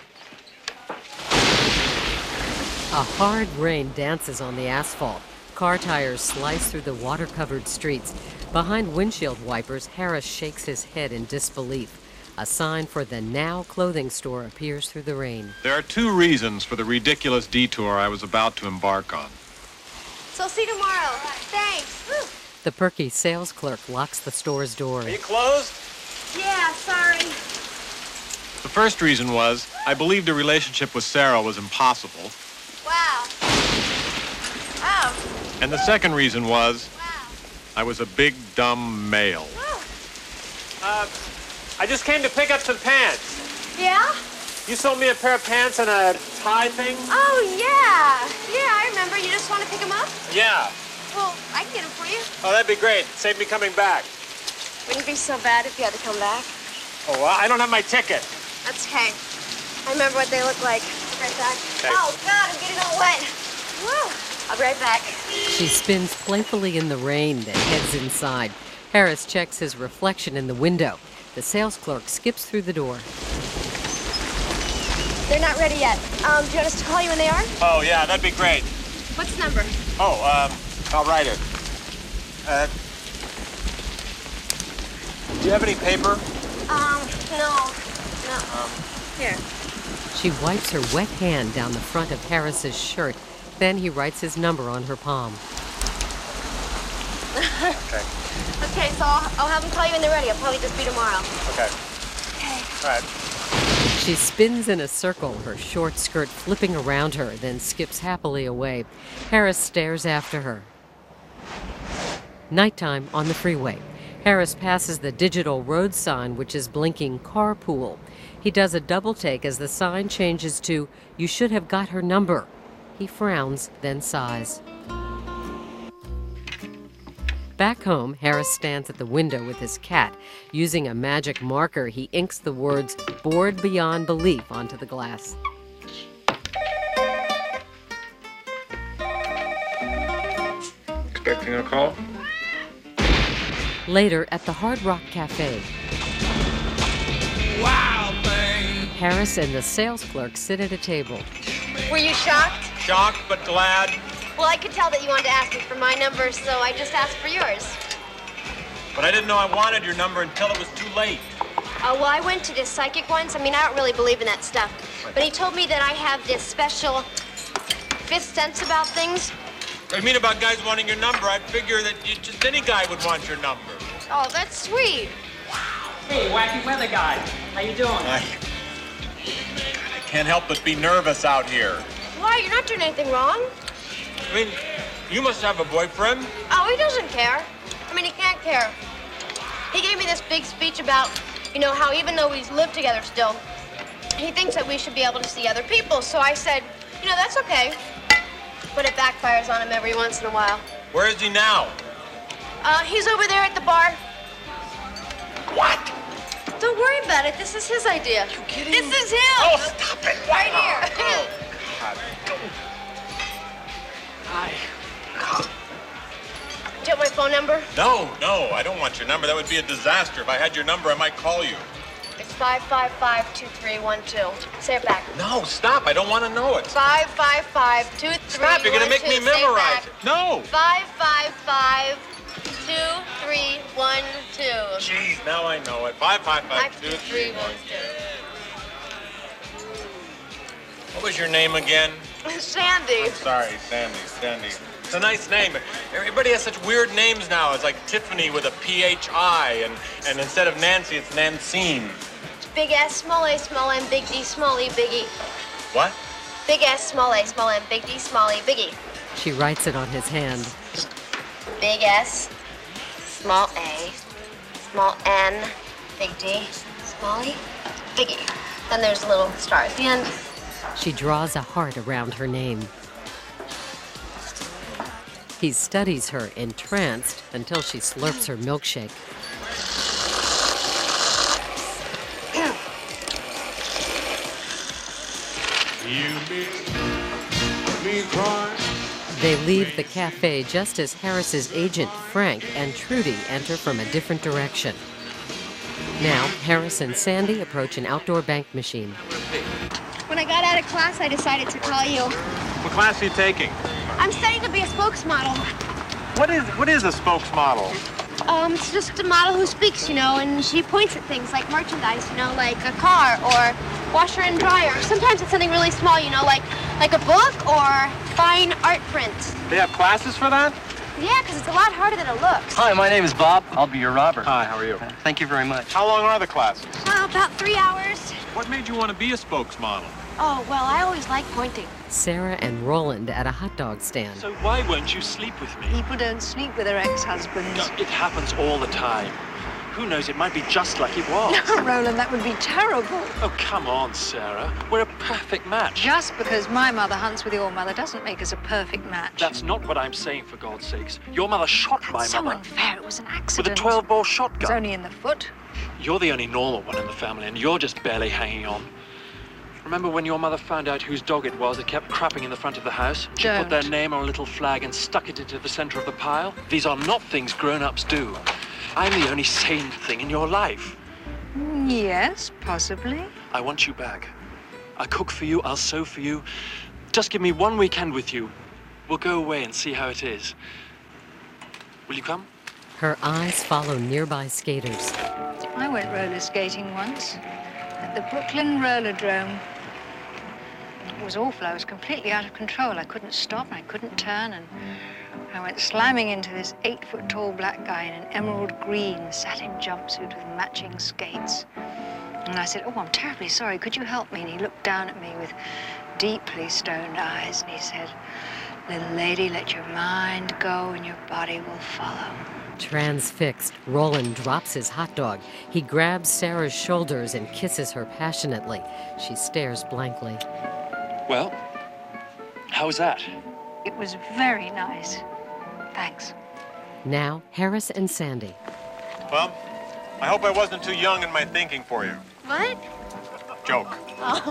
A hard rain dances on the asphalt. Car tires slice through the water-covered streets. Behind windshield wipers, Harris shakes his head in disbelief. A sign for the Now clothing store appears through the rain. There are two reasons for the ridiculous detour I was about to embark on. So I'll see you tomorrow. Thanks. Woo. The perky sales clerk locks the store's door. Are you closed? Yeah, sorry. The first reason was I believed a relationship with Sarah was impossible. Wow. Oh. And the second reason was I was a big, dumb male. Uh, I just came to pick up some pants. Yeah? You sold me a pair of pants and a tie thing? Oh, yeah. Yeah, I remember. You just want to pick them up? Yeah. Well, I can get them for you. Oh, that'd be great. Save me coming back. Wouldn't be so bad if you had to come back. Oh, well, I don't have my ticket. That's okay. I remember what they look like. I'll be right back. Okay. Oh, God, I'm getting all wet. Woo. I'll be right back. She spins playfully in the rain, then heads inside. Harris checks his reflection in the window. The sales clerk skips through the door. They're not ready yet. Um, do you want us to call you when they are? Oh, yeah, that'd be great. What's the number? Oh, um, I'll write it. Uh, do you have any paper? Um, no. No. Um, Here. She wipes her wet hand down the front of Harris's shirt. Then he writes his number on her palm. Okay. Okay, so I'll, I'll have them call you when they're ready. I'll probably just be tomorrow. Okay. Okay. All right. She spins in a circle, her short skirt flipping around her, then skips happily away. Harris stares after her. Nighttime on the freeway. Harris passes the digital road sign, which is blinking carpool. He does a double take as the sign changes to, "You should have got her number." He frowns, then sighs. Back home, Harris stands at the window with his cat. Using a magic marker, he inks the words, "Bored beyond belief," onto the glass. Expecting a call? Later, at the Hard Rock Cafe, Wow, man. Harris and the sales clerk sit at a table. Were you shocked? Shocked but glad. Well, I could tell that you wanted to ask me for my number, so I just asked for yours. But I didn't know I wanted your number until it was too late. Uh, well, I went to this psychic once. I mean, I don't really believe in that stuff. But he told me that I have this special fifth sense about things. I mean about guys wanting your number. I figure that you, just any guy would want your number. Oh, that's sweet. Hey, wacky weather guy. How you doing? I, I can't help but be nervous out here. Why? You're not doing anything wrong. I mean, you must have a boyfriend. Oh, he doesn't care. I mean, he can't care. He gave me this big speech about, you know, how even though we live together still, he thinks that we should be able to see other people. So I said, you know, that's okay. But it backfires on him every once in a while. Where is he now? Uh, he's over there at the bar. What? Don't worry about it. This is his idea. You kidding? This is him. Oh, stop it. Right here. Oh, God. Hi. Do you have my phone number? No, no, I don't want your number. That would be a disaster. If I had your number, I might call you. It's five five five two three one two. Say it back. No, stop. I don't want to know it. Five five five two three one two. Stop. You're going to make me memorize it. No. Five five five two three one two. Jeez, now I know it. Five five five two three one two. What was your name again? Sandy. I'm sorry, Sandy, Sandy. It's a nice name. Everybody has such weird names now. It's like Tiffany with a P H I, and, and instead of Nancy, it's Nancine. Big S, small a, small m, big D, small e, big E. What? Big S, small a, small m, big D, small e, big E. She writes it on his hand. Big S, small a, small n, big D, small e, big E. Then there's a little star at the end. She draws a heart around her name. He studies her, entranced, until she slurps her milkshake. You make me cry. They leave the cafe just as Harris's agent, Frank, and Trudy enter from a different direction. Now, Harris and Sandy approach an outdoor bank machine. When I got out of class, I decided to call you. What class are you taking? I'm studying to be a spokesmodel. What is what is a spokesmodel? Um, it's just a model who speaks, you know, and she points at things like merchandise, you know, like a car or washer and dryer. Sometimes it's something really small, you know, like like a book or fine art print. They have classes for that? Yeah, because it's a lot harder than it looks. Hi, my name is Bob. I'll be your robber. Hi, how are you? Uh, thank you very much. How long are the classes? Uh, about three hours. What made you want to be a spokesmodel? Oh, well, I always like pointing. Sarah and Roland at a hot dog stand. So why won't you sleep with me? People don't sleep with their ex-husbands. No, it happens all the time. Who knows, it might be just like it was. No, Roland, that would be terrible. Oh, come on, Sarah. We're a perfect match. Just because my mother hunts with your mother doesn't make us a perfect match. That's not what I'm saying, for God's sakes. Your mother shot my so mother. Unfair. It was an accident. With a twelve bore shotgun. It was only in the foot. You're the only normal one in the family, and you're just barely hanging on. Remember when your mother found out whose dog it was that kept crapping in the front of the house? She Don't. put their name on a little flag and stuck it into the center of the pile? These are not things grown-ups do. I'm the only sane thing in your life. Yes, possibly. I want you back. I cook for you, I'll sew for you. Just give me one weekend with you. We'll go away and see how it is. Will you come? Her eyes follow nearby skaters. I went roller skating once at the Brooklyn Rollerdrome. It was awful. I was completely out of control. I couldn't stop, I couldn't turn, and I went slamming into this eight-foot-tall black guy in an emerald green satin jumpsuit with matching skates. And I said, "Oh, I'm terribly sorry. Could you help me?" And he looked down at me with deeply stoned eyes, and he said, "Little lady, let your mind go and your body will follow." Transfixed, Roland drops his hot dog. He grabs Sarah's shoulders and kisses her passionately. She stares blankly. Well, how was that? It was very nice. Thanks. Now, Harris and Sandy. Well, I hope I wasn't too young in my thinking for you. What? Joke. Oh.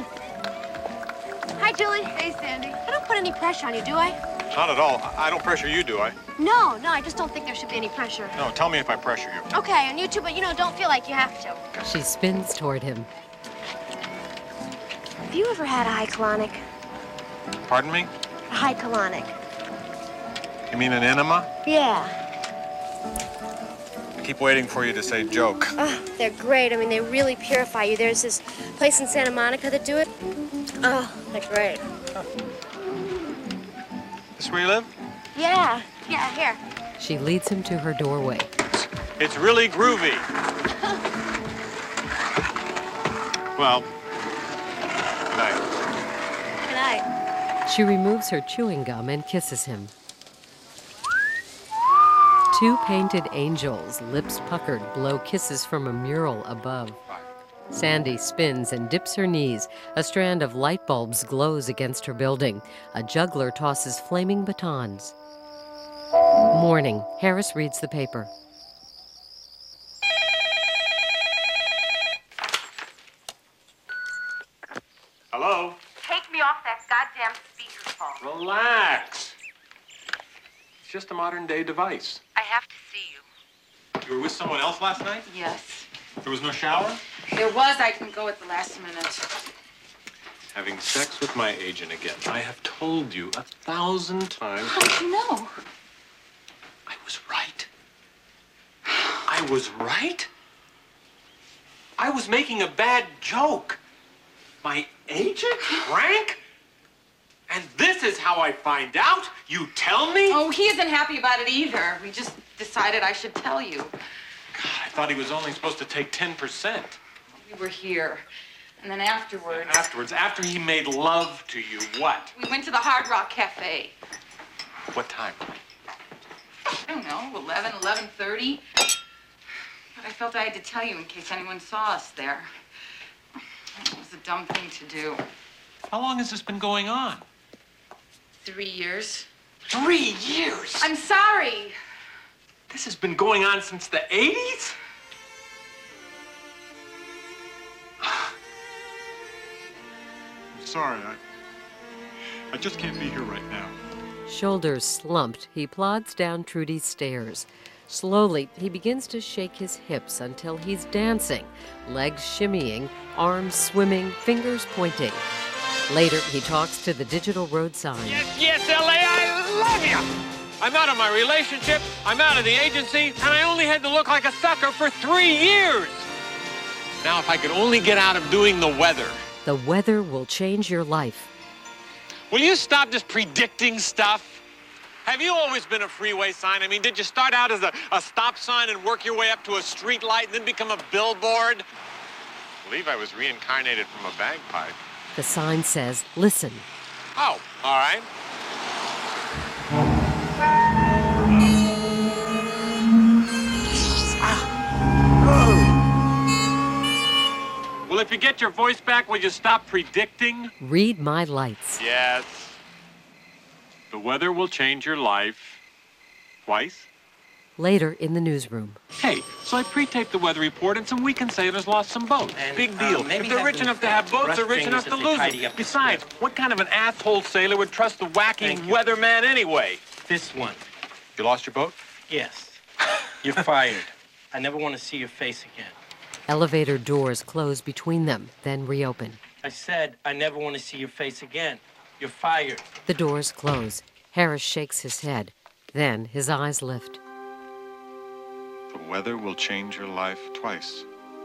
Hi, Julie. Hey, Sandy. I don't put any pressure on you, do I? Not at all. I don't pressure you, do I? No, no, I just don't think there should be any pressure. No, tell me if I pressure you. Okay, and you too, but you know, don't feel like you have to. She spins toward him. Have you ever had a high colonic? Pardon me? A high colonic. You mean an enema? Yeah. I keep waiting for you to say joke. Oh, they're great. I mean, they really purify you. There's this place in Santa Monica that do it. Oh, they're great. This where you live? Yeah. Yeah, here. She leads him to her doorway. It's really groovy. Well, good night. Good night. She removes her chewing gum and kisses him. Two painted angels, lips puckered, blow kisses from a mural above. Sandy spins and dips her knees. A strand of light bulbs glows against her building. A juggler tosses flaming batons. Morning. Harris reads the paper. Hello? Take me off that goddamn speakerphone. Relax. It's just a modern day device. I have to see you. You were with someone else last night? Yes. There was no shower? There was. I didn't go at the last minute. Having sex with my agent again. I have told you a thousand times. How did you know? I was right. I was right? I was making a bad joke. My agent, Frank? And this is how I find out? You tell me? Oh, he isn't happy about it either. We just decided I should tell you. God, I thought he was only supposed to take ten percent. We were here. And then afterwards... Afterwards, after he made love to you, what? We went to the Hard Rock Cafe. What time? I don't know, eleven, eleven thirty. But I felt I had to tell you in case anyone saw us there. It was a dumb thing to do. How long has this been going on? Three years. Three years? I'm sorry. This has been going on since the eighties? I'm sorry. I, I just can't be here right now. Shoulders slumped, he plods down Trudy's stairs. Slowly, he begins to shake his hips until he's dancing, legs shimmying, arms swimming, fingers pointing. Later, he talks to the digital road sign. Yes, yes, L A, I love you! I'm out of my relationship, I'm out of the agency, and I only had to look like a sucker for three years! Now, if I could only get out of doing the weather. The weather will change your life. Will you stop just predicting stuff? Have you always been a freeway sign? I mean, did you start out as a, a stop sign and work your way up to a street light and then become a billboard? I believe I was reincarnated from a bagpipe. The sign says, listen. Oh, all right. Well, if you get your voice back, will you stop predicting? Read my lights. Yes. The weather will change your life. Twice? Later in the newsroom. Hey, so I pre-taped the weather report and some weekend sailors lost some boats. And, Big deal. uh, maybe if they're have rich them enough to have boats, brush they're rich things enough as to they lose tidy them. up the Besides, script. what kind of an asshole sailor would trust the wacky Thank you. weatherman anyway? This one. You lost your boat? Yes. You're fired. I never want to see your face again. Elevator doors close between them, then reopen. I said I never want to see your face again. You're fired. The doors close. Harris shakes his head. Then his eyes lift. The weather will change your life twice.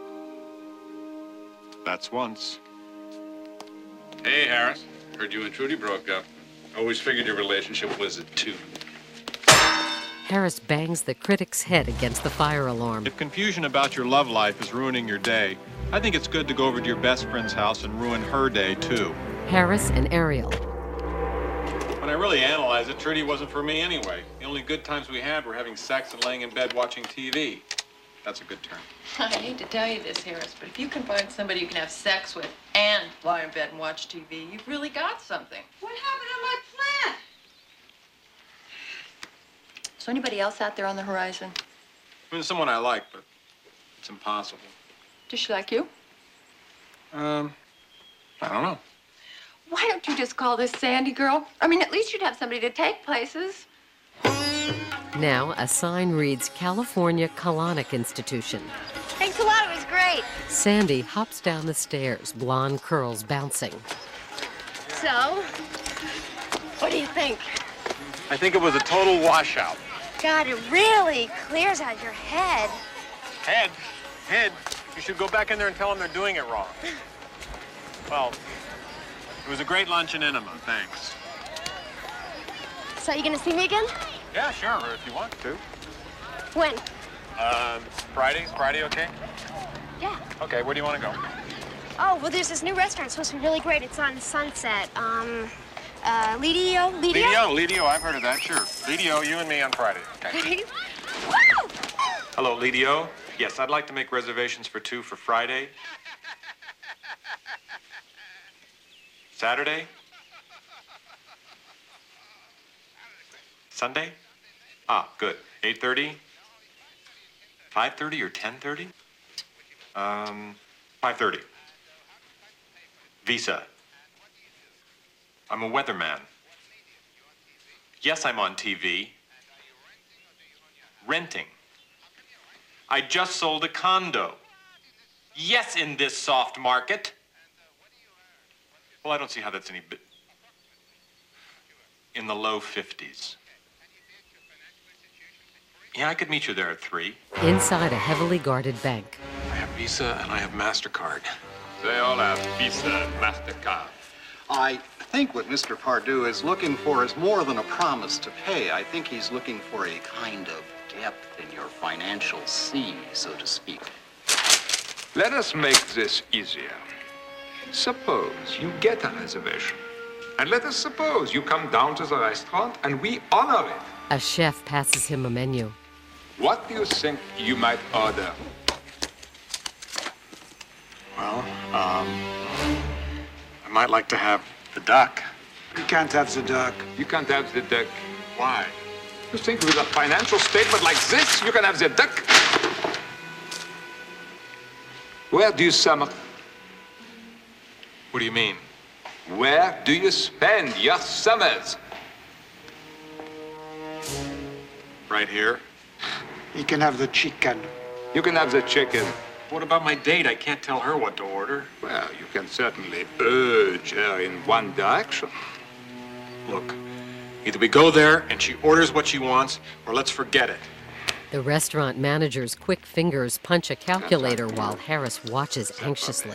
That's once. Hey, Harris. Heard you and Trudy broke up. Always figured your relationship was a two. Harris bangs the critic's head against the fire alarm. If confusion about your love life is ruining your day, I think it's good to go over to your best friend's house and ruin her day, too. Harris and Ariel. When I really analyze it, Trudy wasn't for me anyway. The only good times we had were having sex and laying in bed watching T V. That's a good term. I hate to tell you this, Harris, but if you can find somebody you can have sex with and lie in bed and watch T V, you've really got something. What happened to my plant? Is there anybody else out there on the horizon? I mean, someone I like, but it's impossible. Does she like you? Um, I don't know. Why don't you just call this Sandy girl? I mean, at least you'd have somebody to take places. Now, a sign reads California Colonic Institution. Thanks a lot, it was great. Sandy hops down the stairs, blonde curls bouncing. So, what do you think? I think it was a total washout. God, it really clears out your head. Head? Head? You should go back in there and tell them they're doing it wrong. Well, it was a great lunch in Enema, thanks. So, you gonna see me again? Yeah, sure, if you want to. When? Um, Friday? Friday okay? Yeah. Okay, where do you want to go? Oh, well, there's this new restaurant. It's supposed to be really great. It's on Sunset. Um, uh, Lidio? Lidio? Lidio, Lidio, I've heard of that, sure. Lidio, you and me on Friday. Okay. Woo! Hello, Lidio. Yes, I'd like to make reservations for two for Friday. Saturday? Sunday? Ah, good. eight thirty? five thirty or ten thirty? Um, five thirty. Visa. I'm a weatherman. Yes, I'm on T V. Renting. I just sold a condo. Yes, in this soft market. Well, I don't see how that's any bit. In the low fifties. Yeah, I could meet you there at three. Inside a heavily guarded bank. I have Visa and I have MasterCard. They all have Visa and MasterCard. I think what Mister Pardue is looking for is more than a promise to pay. I think he's looking for a kind of depth in your financial sea, so to speak. Let us make this easier. Suppose you get a reservation. And let us suppose you come down to the restaurant and we honor it. A chef passes him a menu. What do you think you might order? Well, um, I might like to have the duck. You can't have the duck. You can't have the duck. Why? You think with a financial statement like this, you can have the duck? Where do you summer? What do you mean? Where do you spend your summers? Right here. You can have the chicken. You can have the chicken. What about my date? I can't tell her what to order. Well, you can certainly urge her in one direction. Look, either we go there and she orders what she wants, or let's forget it. The restaurant manager's quick fingers punch a calculator while Harris watches anxiously.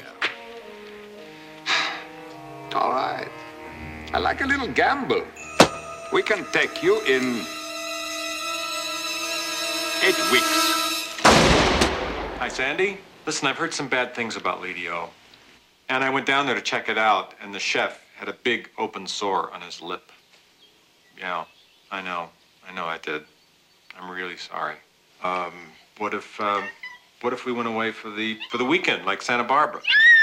All right. I like a little gamble. We can take you in eight weeks. Hi, Sandy. Listen, I've heard some bad things about Lady O. And I went down there to check it out, and the chef had a big open sore on his lip. Yeah, I know. I know I did. I'm really sorry. Um, what if, uh, what if we went away for the, for the weekend, like Santa Barbara?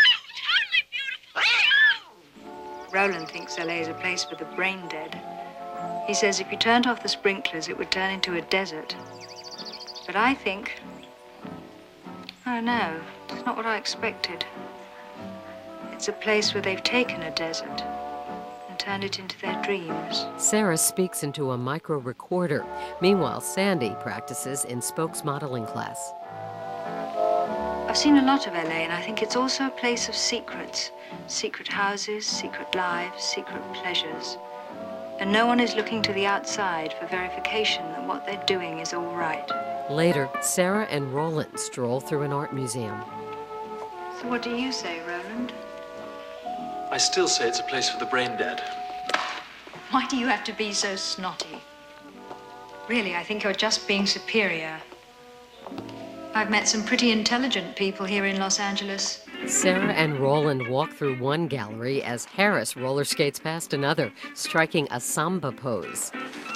Roland thinks L A is a place for the brain dead. He says if you turned off the sprinklers, it would turn into a desert. But I think, I don't know, it's not what I expected. It's a place where they've taken a desert and turned it into their dreams. Sarah speaks into a micro recorder. Meanwhile, Sandy practices in Spokes modeling class. I've seen a lot of L A, and I think it's also a place of secrets. Secret houses, secret lives, secret pleasures. And no one is looking to the outside for verification that what they're doing is all right. Later, Sarah and Roland stroll through an art museum. So what do you say, Roland? I still say it's a place for the brain dead. Why do you have to be so snotty? Really, I think you're just being superior. I've met some pretty intelligent people here in Los Angeles. Sarah and Roland walk through one gallery as Harris roller skates past another, striking a samba pose.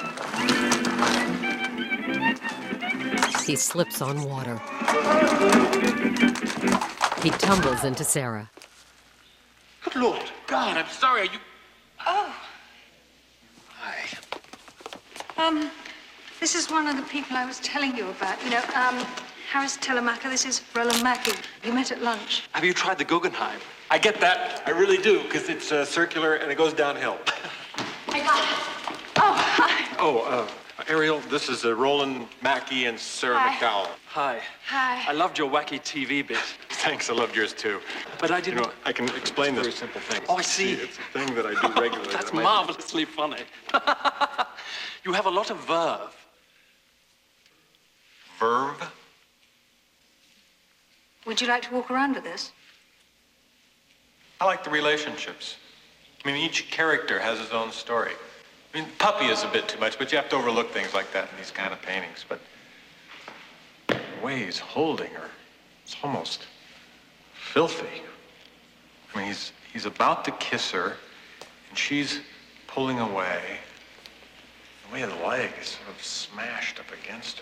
He slips on water. He tumbles into Sarah. Good Lord. God, I'm sorry. Are you... Oh. Hi. Um, this is one of the people I was telling you about. You know, um, Harris Telemacher, this is Roland Mackey. You met at lunch. Have you tried the Guggenheim? I get that. I really do, because it's uh, circular and it goes downhill. I got it. Oh, hi. Oh, uh, Ariel, this is uh, Roland Mackey and Sarah Hi. McDowell. Hi. Hi. I loved your wacky T V bit. Thanks, I loved yours too. But I didn't... You know, I can explain this very simple thing. Oh, I see. It's a thing that I do regularly. That's that might- marvelously funny. You have a lot of verve. Verve? Would you like to walk around with us? I like the relationships. I mean, each character has his own story. I mean, puppy is a bit too much, but you have to overlook things like that in these kind of paintings. But the way he's holding her, it's almost filthy. I mean, he's, he's about to kiss her, and she's pulling away. The way the leg is sort of smashed up against her.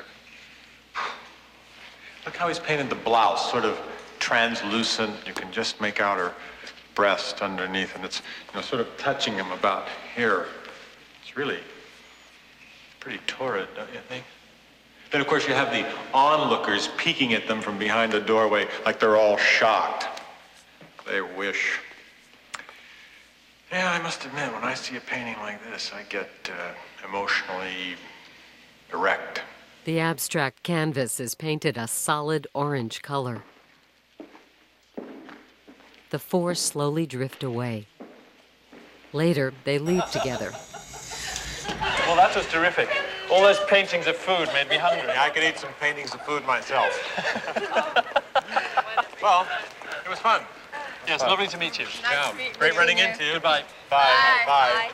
Look how he's painted the blouse, sort of translucent. You can just make out her breast underneath, and it's, you know, sort of touching him about here. It's really pretty torrid, don't you think? Then, of course, you have the onlookers peeking at them from behind the doorway like they're all shocked. They wish. Yeah, I must admit, when I see a painting like this, I get uh, emotionally erect. The abstract canvas is painted a solid orange color. The four slowly drift away. Later, they leave together. Well, that was terrific. All those paintings of food made me hungry. I could eat some paintings of food myself. Well, it was fun. Yes, lovely to meet you. Nice yeah, to meet great you running here. Into you. Goodbye. Bye. Bye. Bye.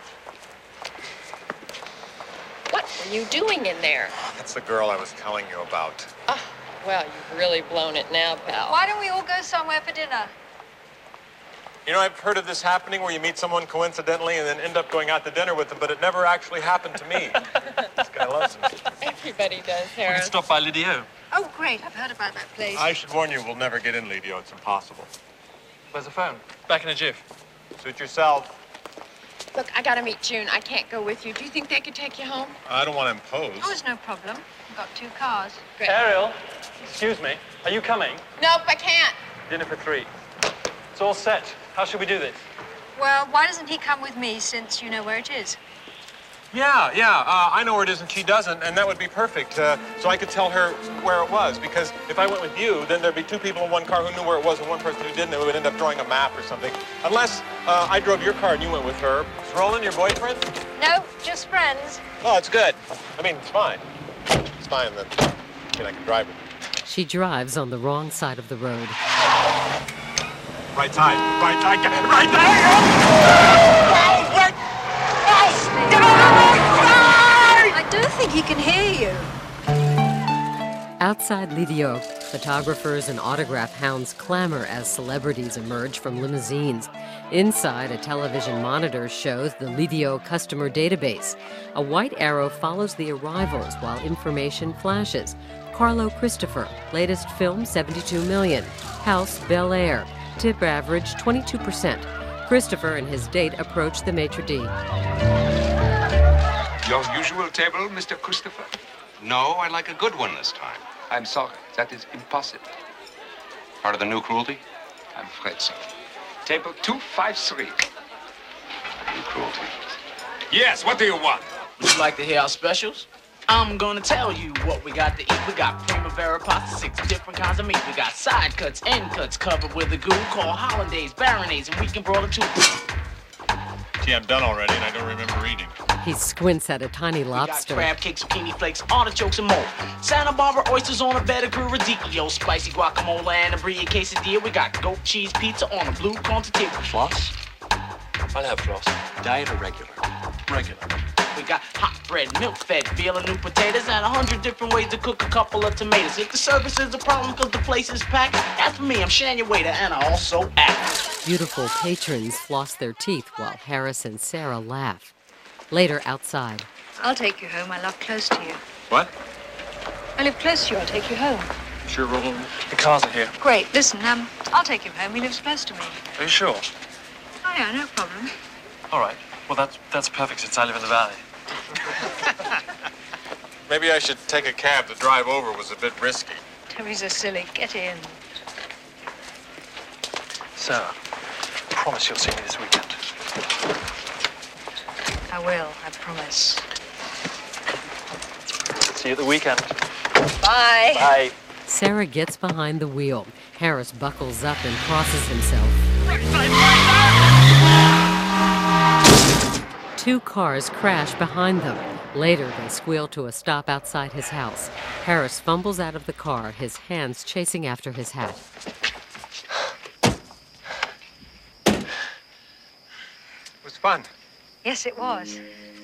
What were you doing in there? That's the girl I was telling you about. Oh, well, you've really blown it now, pal. Why don't we all go somewhere for dinner? You know, I've heard of this happening where you meet someone coincidentally and then end up going out to dinner with them, but it never actually happened to me. This guy loves me. Everybody does, We Harris. can stop by Lidio. Oh, great. I've heard about that place. I should warn you, we'll never get in, Lidio. It's impossible. Where's the phone? Back in a jiff. Suit yourself. Look, I gotta meet June. I can't go with you. Do you think they could take you home? I don't want to impose. Oh, it's no problem. I've got two cars. Great. Ariel, excuse me. Are you coming? Nope, I can't. Dinner for three. It's all set. How should we do this? Well, why doesn't he come with me since you know where it is? Yeah, yeah, uh, I know where it is and she doesn't, and that would be perfect. Uh, so I could tell her where it was, because if I went with you, then there'd be two people in one car who knew where it was and one person who didn't, and we would end up drawing a map or something. Unless uh, I drove your car and you went with her. Is Roland your boyfriend? No, just friends. Oh, it's good. I mean, it's fine. It's fine that I mean, I can drive it. She drives on the wrong side of the road. Right side, right side, get it, right side! I don't think he can hear you. Outside Lidio, photographers and autograph hounds clamor as celebrities emerge from limousines. Inside, a television monitor shows the Lidio customer database. A white arrow follows the arrivals while information flashes. Carlo Christopher, latest film seventy-two million. House Bel Air, tip average twenty-two percent. Christopher and his date approach the maitre d'. Your usual table, Mister Christopher? No, I'd like a good one this time. I'm sorry, that is impossible. Part of the new cruelty? I'm afraid so. Table two five three. New cruelty. Yes, what do you want? Would you like to hear our specials? I'm gonna tell you what we got to eat. We got primavera pasta, six different kinds of meat. We got side cuts, end cuts, covered with a goo called hollandaise, baronnaise, and we can broil it too. Gee, I'm done already, and I don't remember eating. He squints at a tiny lobster. We got crab cakes, zucchini flakes, artichokes, and more. Santa Barbara oysters on a bed of Grilladillo, spicy guacamole, and a brie quesadilla. We got goat cheese pizza on a blue corn tortilla. Floss? I'll have floss. Diet or regular? Regular. We got hot bread, milk-fed, veal and new potatoes, and a hundred different ways to cook a couple of tomatoes. If the service is a problem because the place is packed, as for me, I'm Shan your waiter, and I also act. Beautiful patrons floss their teeth while Harris and Sarah laugh. Later, outside. I'll take you home. I live close to you. What? I live close to you. I'll take you home. Sure, Roland? The cars are here. Great. Listen, um, I'll take him home. He lives close to me. Are you sure? Oh, yeah, no problem. All right. Well, that's, that's perfect since I live in the valley. Maybe I should take a cab. The drive over was a bit risky. Terry's a silly. Get in. Sarah, promise you'll see me this weekend. I will. I promise. See you at the weekend. Bye. Bye. Sarah gets behind the wheel. Harris buckles up and crosses himself. Two cars crash behind them. Later, they squeal to a stop outside his house. Harris fumbles out of the car, his hands chasing after his hat. It was fun. Yes, it was.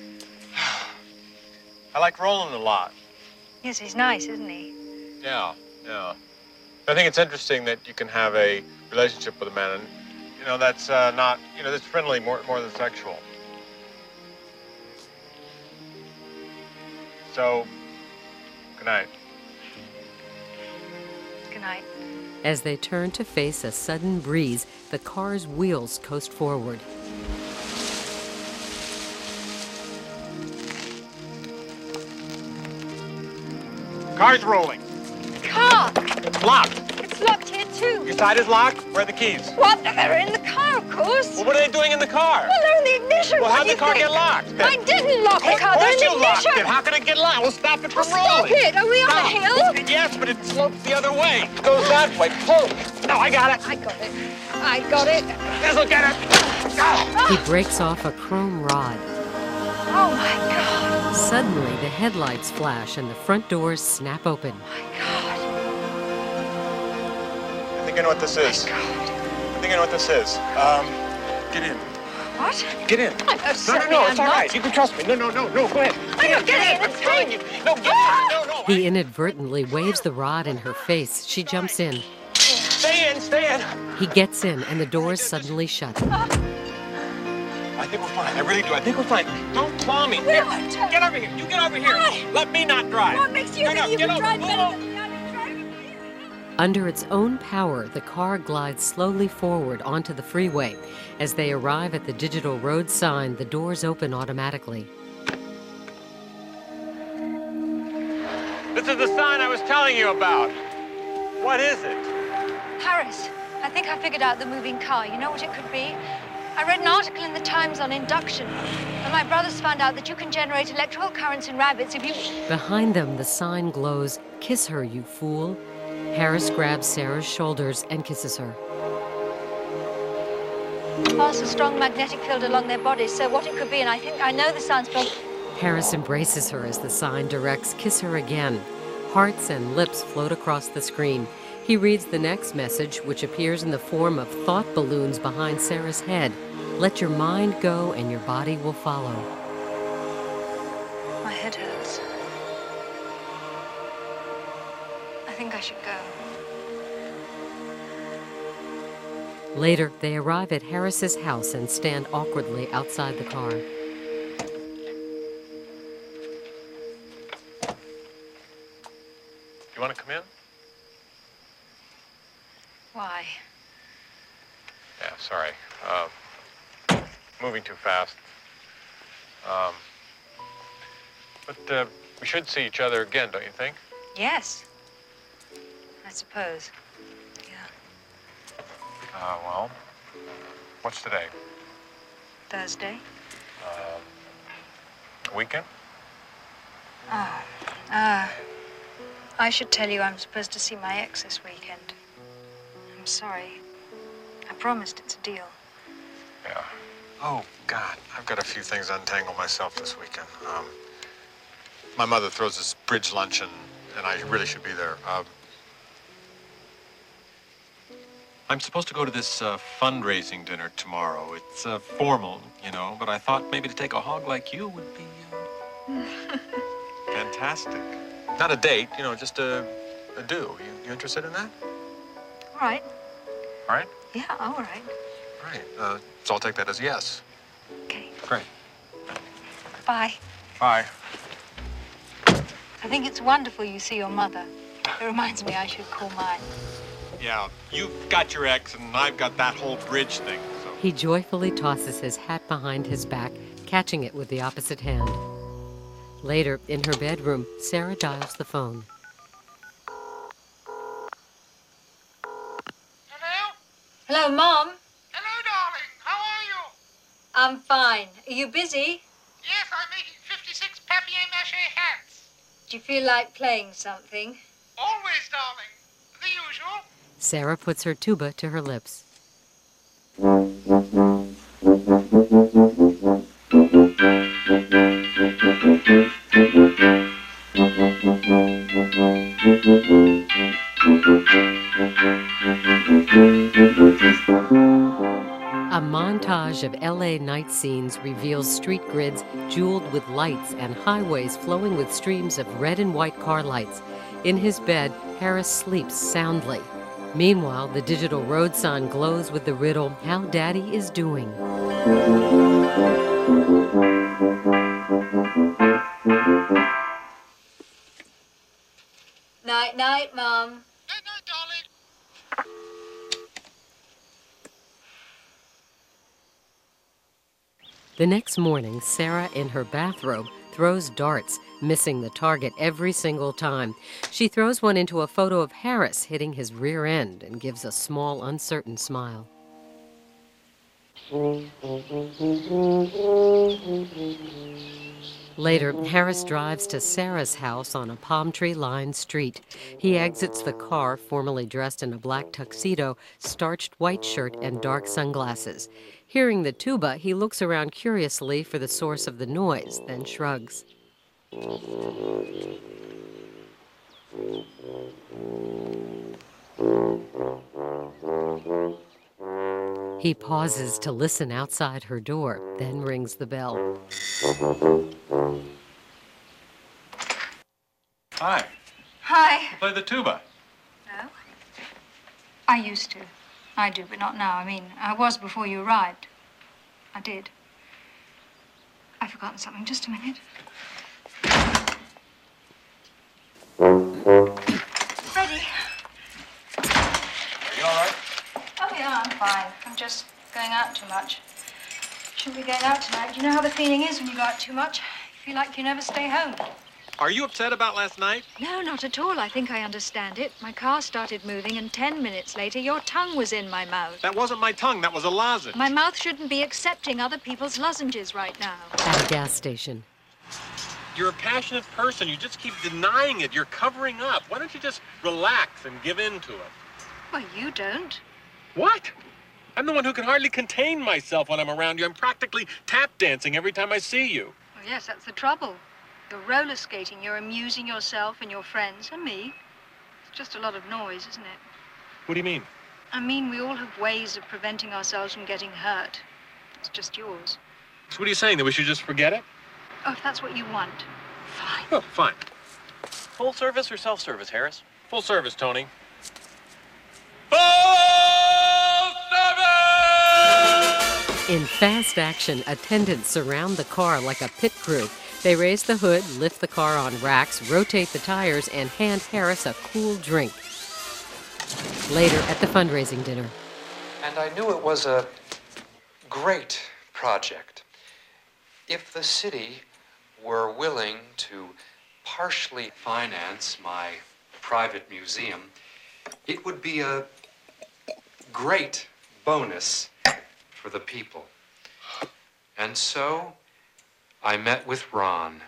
I like Roland a lot. Yes, he's nice, isn't he? Yeah, yeah. I think it's interesting that you can have a relationship with a man, and, you know, that's uh, not, you know, that's friendly more, more than sexual. So, good night. Good night. As they turn to face a sudden breeze, the car's wheels coast forward. Car's rolling. Car! It's locked. It's locked here, too. Your side is locked? Where are the keys? What? They're in the car, of course. Well, what are they doing in the car? Well, they're in the ignition. Well, What how'd do the you car think? get locked? I didn't lock the car. Of They're course in the you locked ignition. it. How can it get locked? We'll stop it from Well, stop rolling. it. Are we on no. a hill? Yes, but it slopes the other way. It goes that way. Pull. No, I got it. I got it. I got it. This'll get it. Oh. He breaks off a chrome rod. Oh, my God. Suddenly, the headlights flash and the front doors snap open. I think I know what this is. I think I know what this is. Um, get in. What? Get in. I'm No, no, certainly no, I'm it's all not. right. You can trust me. No, no, no, no, go ahead. I'm not getting in. I'm It's telling you. No, get in. No, no. He inadvertently waves the rod in her face. She jumps in. Stay in, stay in. He gets in, and the doors suddenly shut. I think we're fine. I really do. I think we're fine. Don't claw me. Here, get over here. You get over here. Let me not drive. What makes you no, think no, you get can over. drive Move better over. than me? Under its own power, the car glides slowly forward onto the freeway. As they arrive at the digital road sign, the doors open automatically. This is the sign I was telling you about. What is it? Harris, I think I figured out the moving car. You know what it could be? I read an article in the Times on induction, and my brothers found out that you can generate electrical currents in rabbits if you... Behind them, the sign glows, "Kiss her, you fool." Harris grabs Sarah's shoulders and kisses her. Pass a strong magnetic field along their bodies, so what it could be, and I think I know the sounds from... Harris embraces her as the sign directs, "Kiss her again." Hearts and lips float across the screen. He reads the next message, which appears in the form of thought balloons behind Sarah's head. "Let your mind go and your body will follow." My head hurts. I think I should go. Later, they arrive at Harris's house and stand awkwardly outside the car. You want to come in? Why? Yeah, sorry. Uh, moving too fast. Um, but uh, we should see each other again, don't you think? Yes. I suppose. Uh, well, what's today? Thursday? Uh, weekend? Oh. Ah. I should tell you I'm supposed to see my ex this weekend. I'm sorry. I promised it's a deal. Yeah. Oh, God. I've got a few things to untangle myself this weekend. Um, my mother throws this bridge luncheon, and I really should be there. Um, I'm supposed to go to this uh, fundraising dinner tomorrow. It's uh, formal, you know, but I thought maybe to take a hog like you would be uh, fantastic. Not a date, you know, just a, a do. You, you interested in that? All right. All right? Yeah, all right. All right. Uh, so I'll take that as a yes. Okay. Great. Bye. Bye. I think it's wonderful you see your mother. It reminds me I should call mine. Yeah, you've got your ex, and I've got that whole bridge thing, so... He joyfully tosses his hat behind his back, catching it with the opposite hand. Later, in her bedroom, Sarah dials the phone. Hello, Mom. Hello, darling. How are you? I'm fine. Are you busy? Yes, I'm making fifty-six papier-mâché hats. Do you feel like playing something? Always, darling. The usual. Sarah puts her tuba to her lips. A montage of L A night scenes reveals street grids jeweled with lights and highways flowing with streams of red and white car lights. In his bed, Harris sleeps soundly. Meanwhile, the digital road sign glows with the riddle, "How Daddy is Doing." Night, night, Mom. Night, night, darling. The next morning, Sarah, in her bathrobe, throws darts, missing the target every single time. She throws one into a photo of Harris hitting his rear end and gives a small, uncertain smile. Later, Harris drives to Sarah's house on a palm tree-lined street. He exits the car, formally dressed in a black tuxedo, starched white shirt, and dark sunglasses. Hearing the tuba, he looks around curiously for the source of the noise, then shrugs. He pauses to listen outside her door, then rings the bell. Hi. Hi. You play the tuba. No? I used to. I do, but not now. I mean, I was before you arrived. I did. I've forgotten something. Just a minute. Freddie. Are you all right? Oh, yeah, I'm fine. I'm just going out too much. Shouldn't be going out tonight. You know how the feeling is when you go out too much? You feel like you never stay home. Are you upset about last night? No, not at all. I think I understand it. My car started moving, and ten minutes later, your tongue was in my mouth. That wasn't my tongue. That was a lozenge. My mouth shouldn't be accepting other people's lozenges right now. At a gas station. You're a passionate person. You just keep denying it. You're covering up. Why don't you just relax and give in to it? Well, you don't. What? I'm the one who can hardly contain myself when I'm around you. I'm practically tap dancing every time I see you. Well, yes, that's the trouble. You're roller skating. You're amusing yourself and your friends and me. It's just a lot of noise, isn't it? What do you mean? I mean, we all have ways of preventing ourselves from getting hurt. It's just yours. So what are you saying, that we should just forget it? Oh, if that's what you want. Fine. Oh, fine. Full service or self-service, Harris? Full service, Tony. In fast action, attendants surround the car like a pit crew. They raise the hood, lift the car on racks, rotate the tires, and hand Harris a cool drink. Later at the fundraising dinner. And I knew it was a great project. If the city were willing to partially finance my private museum, it would be a great bonus for the people. And so I met with Ron.